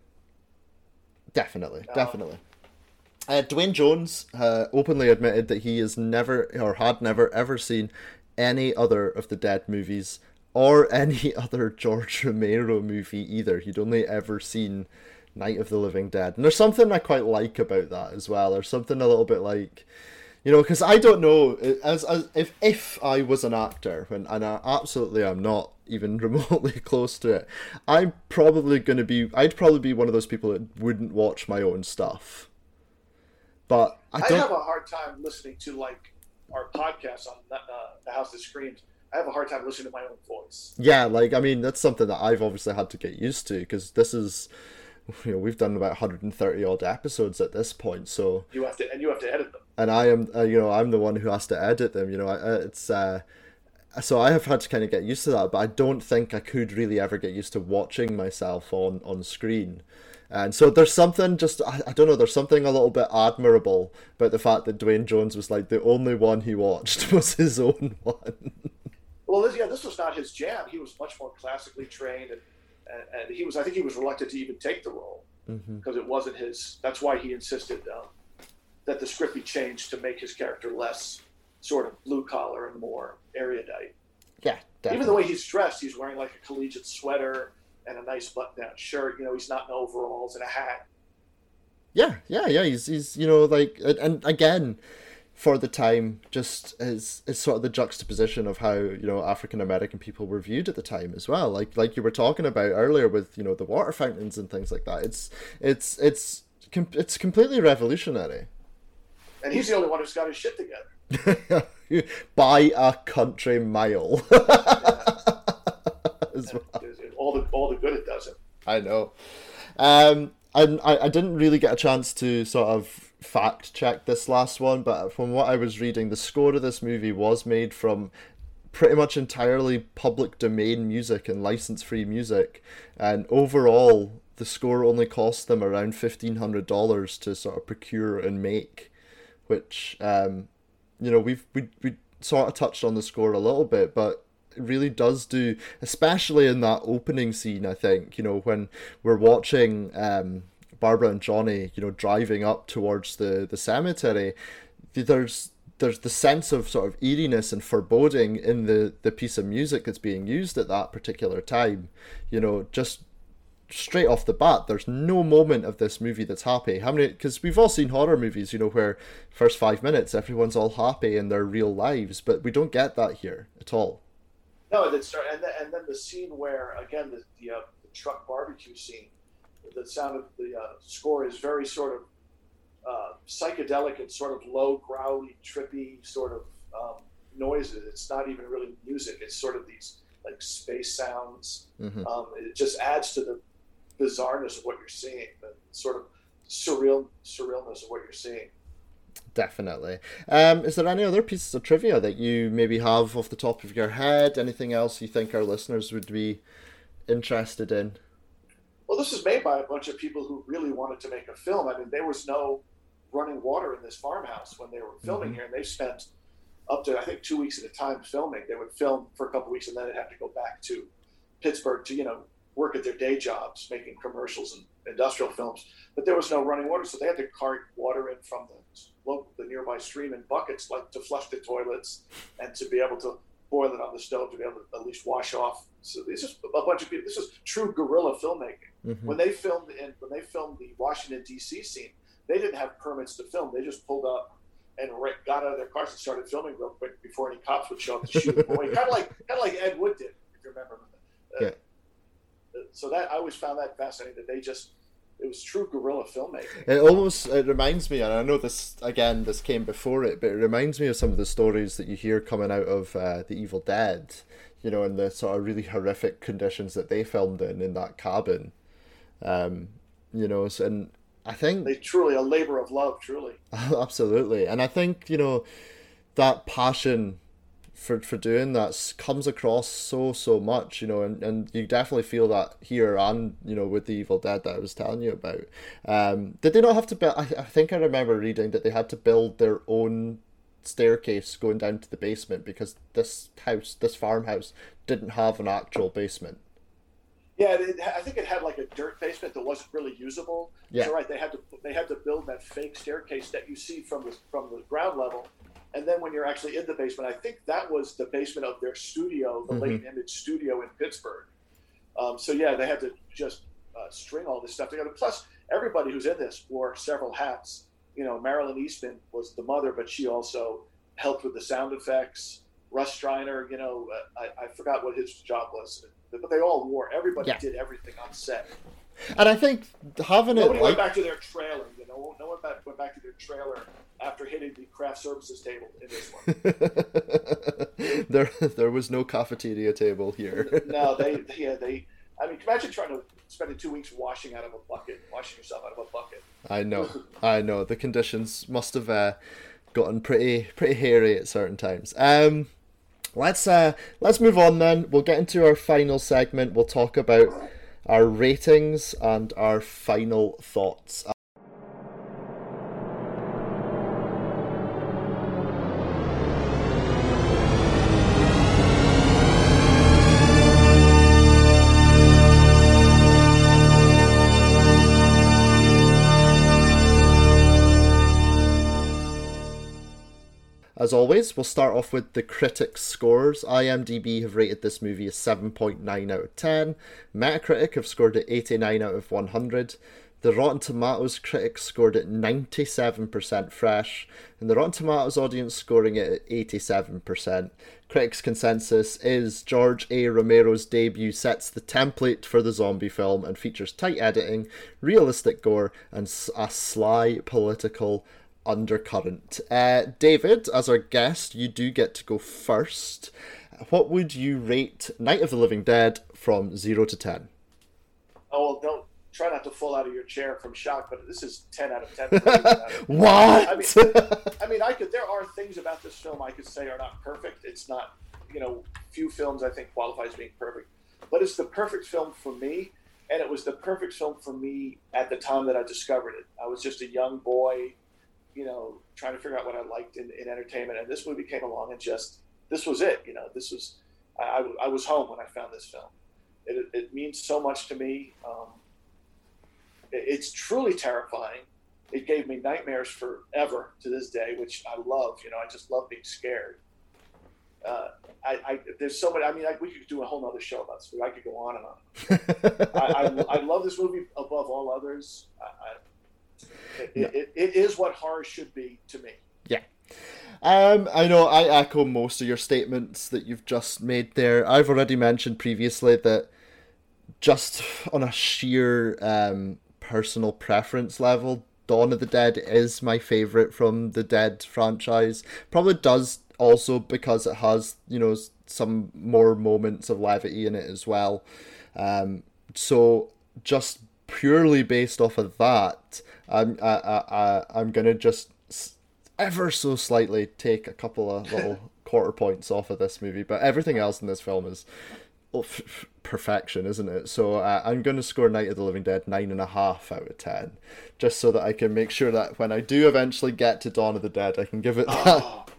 Definitely, um, definitely. Uh, Dwayne Jones uh, openly admitted that he has never, or had never, ever seen any other of the Dead movies, or any other George Romero movie either. He'd only ever seen Night of the Living Dead. And there's something I quite like about that as well. There's something a little bit like, you know, because I don't know, as, as if if I was an actor, and, and I absolutely am not even remotely close to it, I'm probably going to be, I'd probably be one of those people that wouldn't watch my own stuff. But I don't... I have a hard time listening to, like, our podcast on uh, The House That Screams. I have a hard time listening to my own voice. Yeah, like, I mean, that's something that I've obviously had to get used to, because this is... You know, we've done about one hundred thirty odd episodes at this point, so you have to and you have to edit them. And I am, uh, you know, I'm the one who has to edit them. You know, I, it's uh, so I have had to kind of get used to that. But I don't think I could really ever get used to watching myself on on screen. And so there's something just I, I don't know. There's something a little bit admirable about the fact that Dwayne Jones was like the only one he watched was his own one. Well, this, yeah, this was not his jam. He was much more classically trained and. And, and he was, I think he was reluctant to even take the role because mm-hmm. it wasn't his. That's why he insisted um, that the script be changed to make his character less sort of blue collar and more erudite. Yeah, definitely. Even the way he's dressed, he's wearing like a collegiate sweater and a nice button-down shirt. You know, he's not in overalls and a hat. Yeah, yeah, yeah. He's, he's you know, like, and, and again, for the time, just is is sort of the juxtaposition of how, you know, African American people were viewed at the time as well. Like like you were talking about earlier with, you know, the water fountains and things like that. It's it's it's it's completely revolutionary. And he's the only one who's got his shit together. By a country mile. As well. All the all the good it does him. I know. Um, and I I didn't really get a chance to sort of fact check this last one, but from what I was reading, the score of this movie was made from pretty much entirely public domain music and license free music, and overall the score only cost them around fifteen hundred dollars to sort of procure and make, which um you know we've we, we sort of touched on the score a little bit, but it really does do, especially in that opening scene. I think, you know, when we're watching um Barbara and Johnny, you know, driving up towards the, the cemetery, there's there's the sense of sort of eeriness and foreboding in the, the piece of music that's being used at that particular time. You know, just straight off the bat, there's no moment of this movie that's happy. How many? Because we've all seen horror movies, you know, where first five minutes everyone's all happy in their real lives, but we don't get that here at all. No, and then and then, and then the scene where again the the, uh, the truck barbecue scene. The sound of the uh, score is very sort of uh, psychedelic and sort of low, growly, trippy sort of um, noises. It's not even really music. It's sort of these like space sounds. Mm-hmm. Um, it just adds to the bizarreness of what you're seeing, the sort of surreal surrealness of what you're seeing. Definitely. Um, is there any other pieces of trivia that you maybe have off the top of your head? Anything else you think our listeners would be interested in? Well, this is made by a bunch of people who really wanted to make a film. I mean, there was no running water in this farmhouse when they were filming mm-hmm. here, and they spent up to I think two weeks at a time filming. They would film for a couple of weeks and then they'd have to go back to Pittsburgh to you know work at their day jobs, making commercials and industrial films. But there was no running water, so they had to cart water in from the local, the nearby stream in buckets, like to flush the toilets and to be able to boil it on the stove to be able to at least wash off. So this is a bunch of people. This is true guerrilla filmmaking. Mm-hmm. When they filmed in when they filmed the Washington D C scene, they didn't have permits to film. They just pulled up and got out of their cars and started filming real quick before any cops would show up to shoot them away. Kind of like kind of like Ed Wood did, if you remember. Uh, yeah. So that I always found that fascinating that they just it was true guerrilla filmmaking. It almost it reminds me, and I know this again, this came before it, but it reminds me of some of the stories that you hear coming out of uh, The Evil Dead, you know, and the sort of really horrific conditions that they filmed in in that cabin, um, you know, so, and I think they truly a labor of love, truly. Absolutely, and I think you know that passion for for doing that comes across so so much, you know, and, and you definitely feel that here and you know with The Evil Dead that I was telling you about. Um, did they not have to build? I, I think I remember reading that they had to build their own staircase going down to the basement because this house, this farmhouse, didn't have an actual basement. Yeah, it, I think it had like a dirt basement that wasn't really usable. Yeah, so right. They had to they had to build that fake staircase that you see from the from the ground level. And then when you're actually in the basement, I think that was the basement of their studio, the mm-hmm. Late Image studio in Pittsburgh. Um, so yeah, they had to just uh, string all this stuff together. Plus, everybody who's in this wore several hats. You know, Marilyn Eastman was the mother, but she also helped with the sound effects. Russ Striner, you know, uh, I, I forgot what his job was, but they all wore. Everybody yeah. did everything on set. And I think having Nobody it went like... back to their trailer. You know, no one back, went back to their trailer after hitting the craft services table in this one. there, there was no cafeteria table here. No, they, yeah, they. I mean, imagine trying to spend two weeks washing out of a bucket, washing yourself out of a bucket. I know, I know. The conditions must have uh, gotten pretty, pretty hairy at certain times. Um, let's uh, let's move on then. We'll get into our final segment. We'll talk about our ratings and our final thoughts. As always, we'll start off with the critics' scores. IMDb have rated this movie a seven point nine out of ten. Metacritic have scored it eighty-nine out of one hundred. The Rotten Tomatoes critics scored it ninety-seven percent fresh, and the Rotten Tomatoes audience scoring it at eighty-seven percent. Critics' consensus is George A. Romero's debut sets the template for the zombie film and features tight editing, realistic gore, and a sly political undercurrent. Uh, David, as our guest, you do get to go first. What would you rate Night of the Living Dead from zero to ten? Oh, well, don't try not to fall out of your chair from shock, but this is ten out of ten. What? I mean, I mean, I could. There are things about this film I could say are not perfect. It's not, you know, few films I think qualify as being perfect, but it's the perfect film for me, and it was the perfect film for me at the time that I discovered it. I was just a young boy, you know, trying to figure out what I liked in, in entertainment. And this movie came along and just, this was it. You know, this was, I, I was home when I found this film. It, it means so much to me. Um, it, it's truly terrifying. It gave me nightmares forever to this day, which I love. You know, I just love being scared. Uh, I, I, there's so many, I mean, I, we could do a whole nother show about this movie. I could go on and on. I, I, I love this movie above all others. I, I, It, no. it, it is what horror should be to me. Yeah. Um, I know I echo most of your statements that you've just made there. I've already mentioned previously that just on a sheer um, personal preference level, Dawn of the Dead is my favourite from the Dead franchise. Probably does also because it has, you know, some more moments of levity in it as well. Um, so just purely based off of that, I'm I, I, I'm gonna just ever so slightly take a couple of little quarter points off of this movie, but everything else in this film is well, f- f- perfection, isn't it? So uh, I'm gonna score Night of the Living Dead nine and a half out of ten, just so that I can make sure that when I do eventually get to Dawn of the Dead, I can give it that, oh,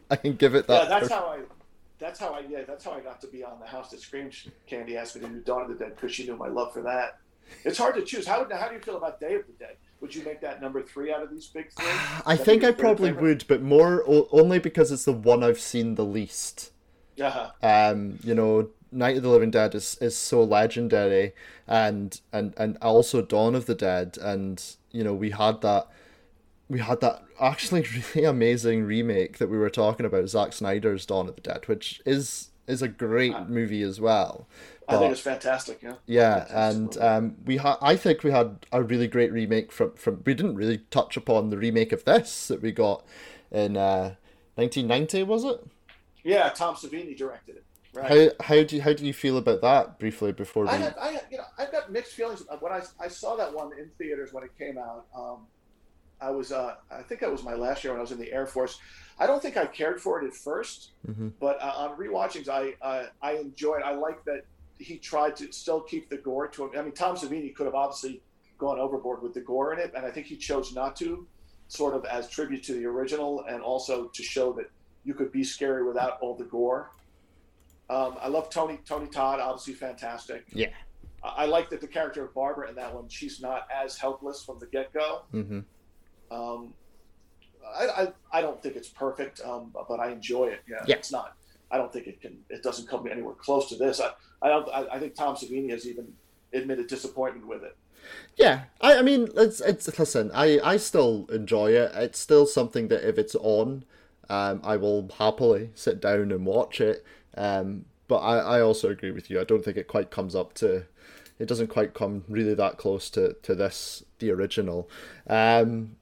I can give it that. Yeah, that's how I. That's how I. Yeah, that's how I got to be on the House That Screams. Candy asked me to do Dawn of the Dead because she knew my love for that. It's hard to choose. How how do you feel about Day of the Dead? Would you make that number three out of these big three? I think I probably favorite? would, but more o- only because it's the one I've seen the least. Uh-huh. Um, you know, Night of the Living Dead is, is so legendary, and, and and also Dawn of the Dead, and you know we had that we had that actually really amazing remake that we were talking about, Zack Snyder's Dawn of the Dead, which is is a great uh, movie as well. But, I think it's fantastic, yeah. Yeah, fantastic. and um, we had I think we had a really great remake from from. We didn't really touch upon the remake of this that we got in uh, nineteen ninety, was it? Yeah, Tom Savini directed it. Right. How how do you, how do you feel about that briefly before we? I had, I had, you know I've got mixed feelings when I I saw that one in theaters when it came out. Um, I was uh, I think that was my last year when I was in the Air Force. I don't think I cared for it at first, mm-hmm. but uh, on rewatchings, I uh, I enjoyed. I like that he tried to still keep the gore to him. I mean, Tom Savini could have obviously gone overboard with the gore in it, and I think he chose not to, sort of as tribute to the original, and also to show that you could be scary without all the gore. Um, I love Tony Tony Todd, obviously fantastic. Yeah. I, I like that the character of Barbara in that one, she's not as helpless from the get-go. Mm-hmm. Um, I, I I don't think it's perfect, um, but I enjoy it. Yeah, yeah, it's not. I don't think it can. It doesn't come anywhere close to this. I I don't. I, I think Tom Savini has even admitted disappointment with it. Yeah, I, I mean, it's it's listen. I, I still enjoy it. It's still something that if it's on, um, I will happily sit down and watch it. Um, but I, I also agree with you. I don't think it quite comes up to. It doesn't quite come really that close to to this the original. Um,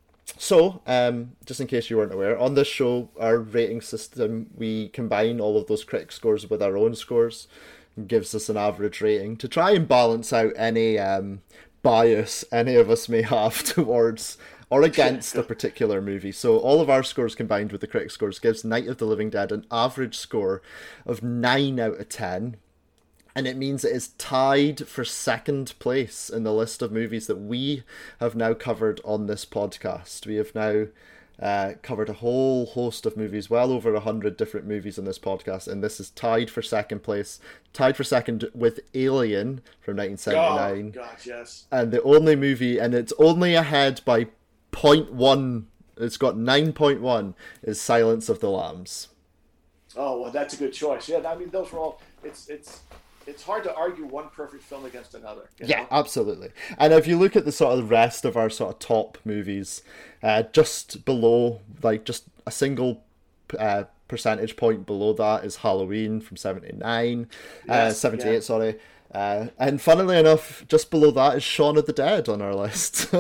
So, um, just in case you weren't aware, on this show, our rating system, we combine all of those critic scores with our own scores, and gives us an average rating to try and balance out any um, bias any of us may have towards or against a particular movie. So all of our scores combined with the critic scores gives Night of the Living Dead an average score of nine out of ten. And it means it is tied for second place in the list of movies that we have now covered on this podcast. We have now uh, covered a whole host of movies, well over a hundred different movies on this podcast, and this is tied for second place, tied for second with Alien from nineteen seventy-nine. Oh, gosh, yes. And the only movie, and it's only ahead by zero point one, it's got nine point one, is Silence of the Lambs. Oh, well, that's a good choice. Yeah, I mean, those were all, it's, it's, it's hard to argue one perfect film against another. You know? Yeah, absolutely. And if you look at the sort of rest of our sort of top movies, uh, just below, like just a single uh, percentage point below that is Halloween from seventy-nine, yes, uh, seventy-eight, yeah. sorry. Uh, and funnily enough, just below that is Shaun of the Dead on our list.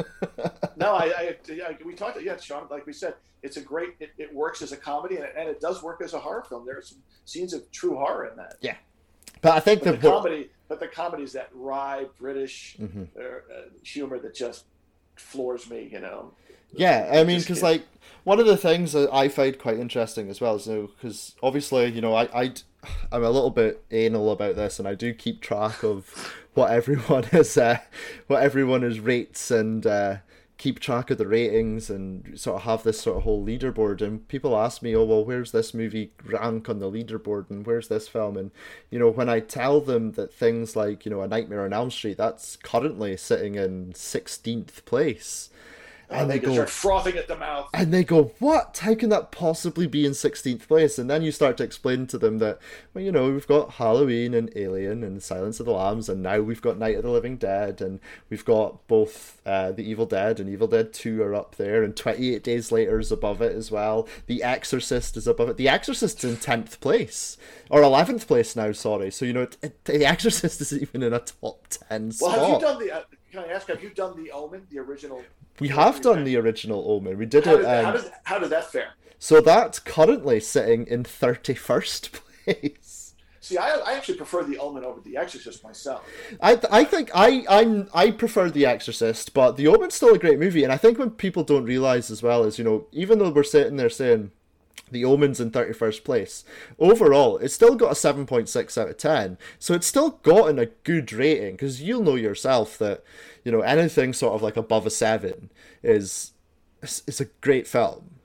No, I, I, I, we talked, yeah, Shaun, like we said, it's a great, it, it works as a comedy and it, and it does work as a horror film. There are some scenes of true horror in that. Yeah. But I think but the, the comedy, but the comedy is that wry British mm-hmm. uh, uh, humor that just floors me, you know. Yeah, I mean, because like one of the things that I find quite interesting as well is, you know, because obviously, you know, I I I'm a little bit anal about this, and I do keep track of what everyone is, uh, what everyone is rates, and uh, keep track of the ratings, and sort of have this sort of whole leaderboard. And people ask me, oh well, where's this movie rank on the leaderboard, and where's this film? And you know, when I tell them that things like, you know, A Nightmare on Elm Street, that's currently sitting in sixteenth place. And, and they, they go, start frothing at the mouth. And they go, what? How can that possibly be in sixteenth place? And then you start to explain to them that, well, you know, we've got Halloween and Alien and Silence of the Lambs, and now we've got Night of the Living Dead, and we've got both uh, The Evil Dead and Evil Dead two are up there, and twenty-eight Days Later is above it as well. The Exorcist is above it. The Exorcist's in tenth place, or eleventh place now, sorry. So, you know, it, it, The Exorcist is even in a top ten spot. Well, have you done the, uh, can I ask, have you done The Omen, the original? We have done the original Omen. We did how it. Did, um, how, did, how did that fare? So that's currently sitting in thirty-first place. See, I, I actually prefer The Omen over The Exorcist myself. I I think I I'm, I prefer The Exorcist, but The Omen's still a great movie. And I think what people don't realize as well is, you know, even though we're sitting there saying The Omen's in thirty-first place, overall it's still got a seven point six out of ten. So it's still gotten a good rating, because you'll know yourself that, you know, anything sort of like above a seven is is a great film.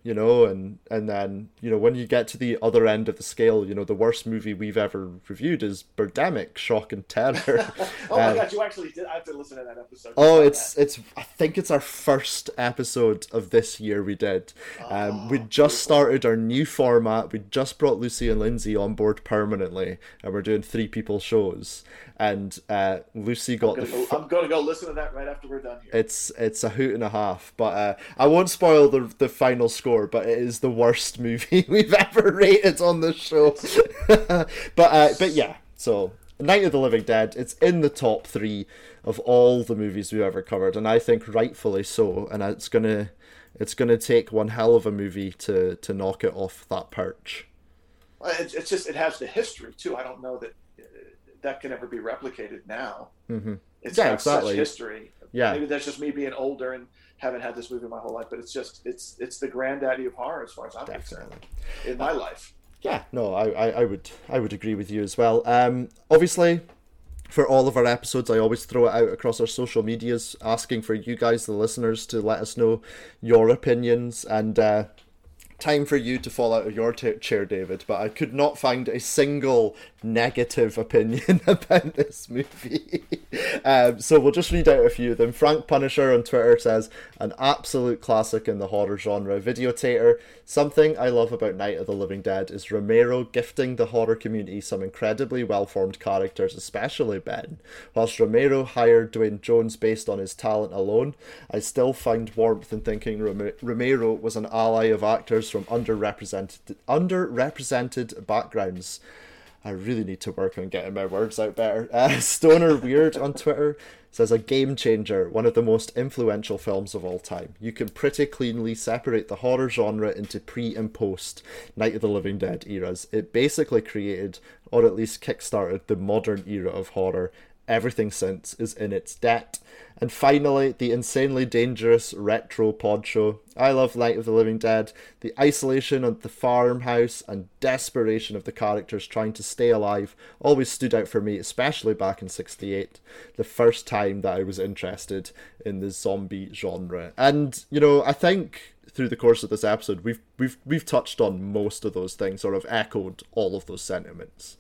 you know, and and then, you know, when you get to the other end of the scale, you know, the worst movie we've ever reviewed is Birdemic, Shock and Terror. Oh my um, god, you actually did. I have to listen to that episode. Oh, it's it's. I think it's our first episode of this year we did. Um, Oh, we just started our new format. We just brought Lucy and Lindsay on board permanently, and we're doing three people shows. And uh, Lucy got I'm the. gonna, Fir- go, I'm gonna go listen to that right after we're done here. it's it's a hoot and a half, but uh, I won't spoil the the final score. But it is the worst movie we've ever rated on the show. but uh, but yeah, so Night of the Living Dead, it's in the top three of all the movies we've ever covered, and I think rightfully so. And it's gonna it's gonna take one hell of a movie to to knock it off that perch. Well, It's, it's just it has the history too. I don't know that uh, that can ever be replicated now. Mm-hmm. It's Yeah, got exactly. such history. Yeah. Maybe that's just me being older and haven't had this movie my whole life, but it's just it's it's the granddaddy of horror as far as I'm concerned Definitely. in my life. Yeah, no, I, I, I would I would agree with you as well. Um, obviously, for all of our episodes, I always throw it out across our social medias, asking for you guys, the listeners, to let us know your opinions. And uh, time for you to fall out of your t- chair, David. But I could not find a single negative opinion about this movie. um, so we'll just read out a few of them. Frank Punisher on Twitter says, an absolute classic in the horror genre. Videotator, something I love about Night of the Living Dead is Romero gifting the horror community some incredibly well-formed characters, especially Ben. Whilst Romero hired Dwayne Jones based on his talent alone, I still find warmth in thinking Rom- Romero was an ally of actors from underrepresented underrepresented backgrounds. I really need to work on getting my words out better. Uh, Stoner Weird on Twitter says, a game changer, one of the most influential films of all time. You can pretty cleanly separate the horror genre into pre and post Night of the Living Dead eras. It basically created, or at least kickstarted, the modern era of horror. Everything since is in its debt. And finally, the insanely dangerous retro pod show. I love Night of the Living Dead. The isolation of the farmhouse and desperation of the characters trying to stay alive always stood out for me, especially back in sixty-eight, the first time that I was interested in the zombie genre. And, you know, I think through the course of this episode, we've we've we've touched on most of those things, or have echoed all of those sentiments.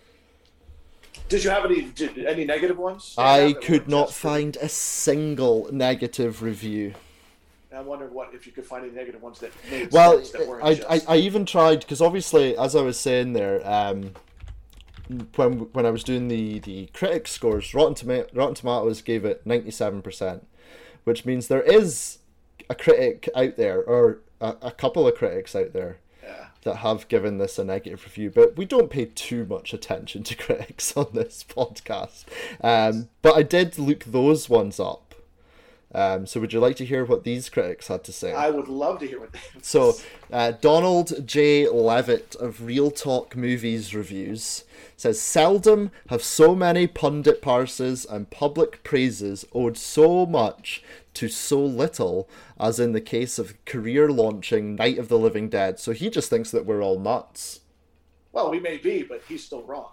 Did you have any did, any negative ones? I That could weren't not just for- find a single negative review. I wonder what if you could find any negative ones that made Well, sense that weren't I, just. I I even tried, because obviously, as I was saying there, um, when when I was doing the, the critic scores, Rotten Toma- Rotten Tomatoes gave it ninety-seven percent, which means there is a critic out there, or a, a couple of critics out there, yeah. that have given this a negative review, but we don't pay too much attention to critics on this podcast. Um, but I did look those ones up. Um, so would you like to hear what these critics had to say? I would love to hear what they have to So, say. uh, Donald J. Levitt of Real Talk Movies Reviews says, seldom have so many pundit parses and public praises owed so much to so little as in the case of career-launching Night of the Living Dead. So he just thinks that we're all nuts. Well, we may be, but he's still wrong.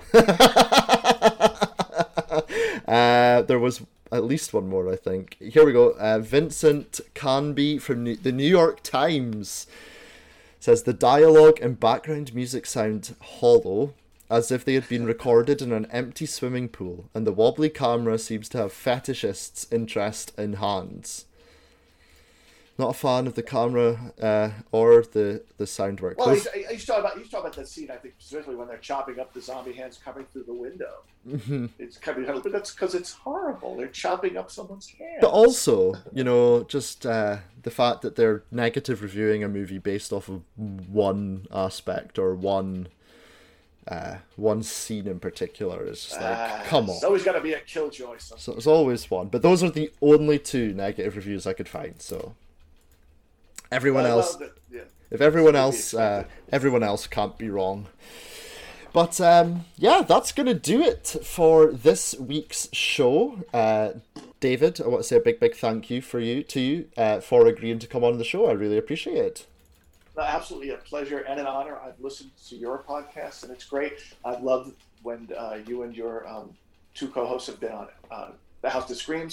uh, there was at least one more, I think. Here we go. Uh, Vincent Canby from New- the New York Times says, the dialogue and background music sound hollow, as if they had been recorded in an empty swimming pool, and the wobbly camera seems to have fetishists' interest in hands. Not a fan of the camera uh, or the, the sound work. Well, Those- he's, he's talking about he's talking about that scene. I think specifically when they're chopping up the zombie hands coming through the window. Mhm. It's coming, but that's because it's horrible. They're chopping up someone's hands. But also, you know, just uh, the fact that they're negative reviewing a movie based off of one aspect or one uh, one scene in particular is just like, Ah, come on. It's always got to be a killjoy. So. So it's always one. But those are the only two negative reviews I could find. So everyone Well, else, well, yeah. if everyone It's to be else, uh, expected. everyone else can't be wrong. But um, yeah, that's going to do it for this week's show. Uh, David, I want to say a big, big thank you for you to you uh, for agreeing to come on the show. I really appreciate it. No, absolutely a pleasure and an honor. I've listened to your podcast, and it's great. I've loved when uh, you and your um, two co-hosts have been on uh, The House That Screams.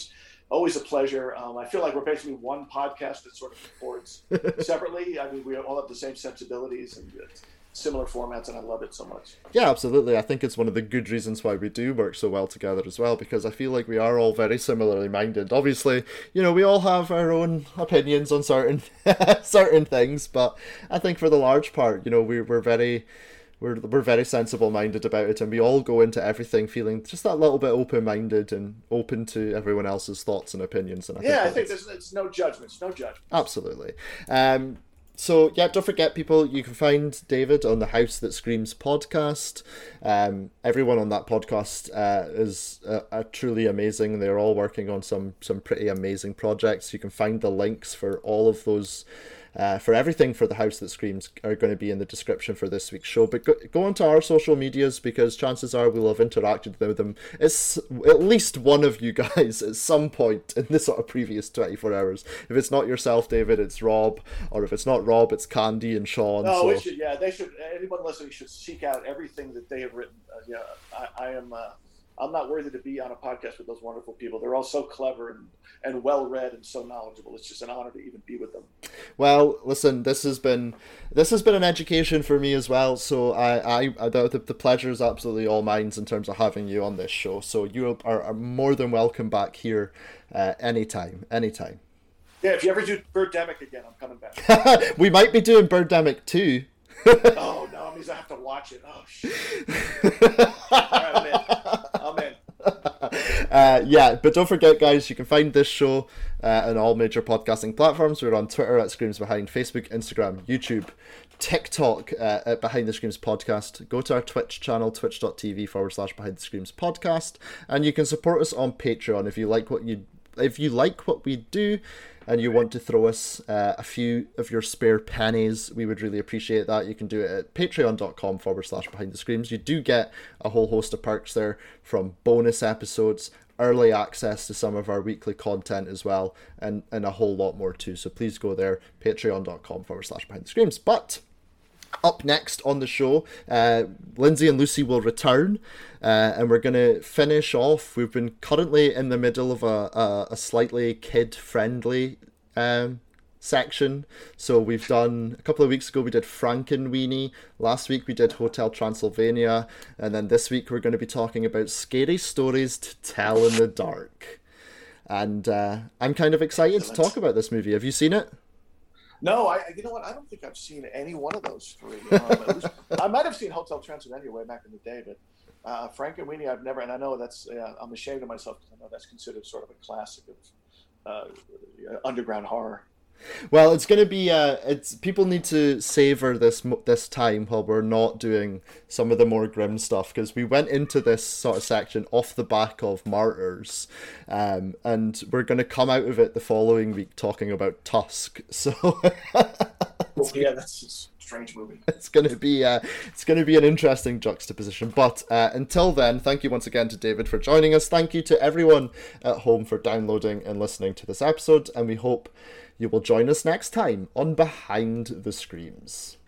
always a pleasure. Um, I feel like we're basically one podcast that sort of records separately. I mean, we all have the same sensibilities and similar formats, and I love it so much. Yeah, absolutely. I think it's one of the good reasons why we do work so well together as well, because I feel like we are all very similarly minded. Obviously, you know, we all have our own opinions on certain certain things, but I think for the large part, you know, we, we're very we're we're very sensible minded about it, and we all go into everything feeling just that little bit open minded and open to everyone else's thoughts and opinions. And I yeah, think I think there's it's no judgments, no judgments. Absolutely. Um, So, yeah, don't forget, people, you can find David on the House That Screams podcast. Um, everyone on that podcast uh, is uh, uh, truly amazing. They're all working on some, some pretty amazing projects. You can find the links for all of those, uh, for everything for the House That Screams are going to be in the description for this week's show. But go, go onto our social medias, because chances are we'll have interacted with them. It's at least one of you guys at some point in the sort of previous twenty-four hours. If it's not yourself, David, it's Rob, or if it's not Rob, it's Candy and Sean. No, so. it should, yeah, they should. Anyone listening should seek out everything that they have written. Uh, yeah, I, I am. Uh, I'm not worthy to be on a podcast with those wonderful people. They're all so clever and, and well read and so knowledgeable. It's just an honor to even be with them. Well, listen, this has been this has been an education for me as well. So I, I, I the, the pleasure is absolutely all mine in terms of having you on this show. So you are, are more than welcome back here uh, anytime, anytime. Yeah, if you ever do Birdemic again, I'm coming back. We might be doing Birdemic too. Oh no, it means I have to watch it. Oh shit! All right, I'm in. I'm in. Uh, yeah, but don't forget, guys, you can find this show uh, on all major podcasting platforms. We're on Twitter at Screams Behind, Facebook, Instagram, YouTube, TikTok uh, at Behind the Screams Podcast. Go to our Twitch channel, twitch.tv forward slash Behind the Screams Podcast, and you can support us on Patreon if you like what you if you like what we do. And you want to throw us uh, a few of your spare pennies, we would really appreciate that. You can do it at patreon.com forward slash behind the screams. You do get a whole host of perks there, from bonus episodes, early access to some of our weekly content as well, and, and a whole lot more too. So please go there, patreon.com forward slash behind the screams. But up next on the show, uh, Lindsay and Lucy will return, uh, and we're going to finish off. We've been currently in the middle of a, a, a slightly kid-friendly um, section. So we've done, a couple of weeks ago, we did Frankenweenie. Last week we did Hotel Transylvania. And then this week we're going to be talking about scary stories to tell in the dark. And uh, I'm kind of excited to talk about this movie. Have you seen it? No, I. You know what? I don't think I've seen any one of those three. Um, at least, I might have seen Hotel Transylvania way back in the day, but uh, Frankenweenie I've never. And I know that's. Uh, I'm ashamed of myself because I know that's considered sort of a classic of uh, underground horror. Well, it's going to be. Uh, it's people need to savor this this time while we're not doing some of the more grim stuff, because we went into this sort of section off the back of Martyrs, um, and we're going to come out of it the following week talking about Tusk. So, well, yeah, that's a strange movie. It's going to be. Uh, it's going to be an interesting juxtaposition. But uh, until then, thank you once again to David for joining us. Thank you to everyone at home for downloading and listening to this episode, and we hope you will join us next time on Behind the Screams.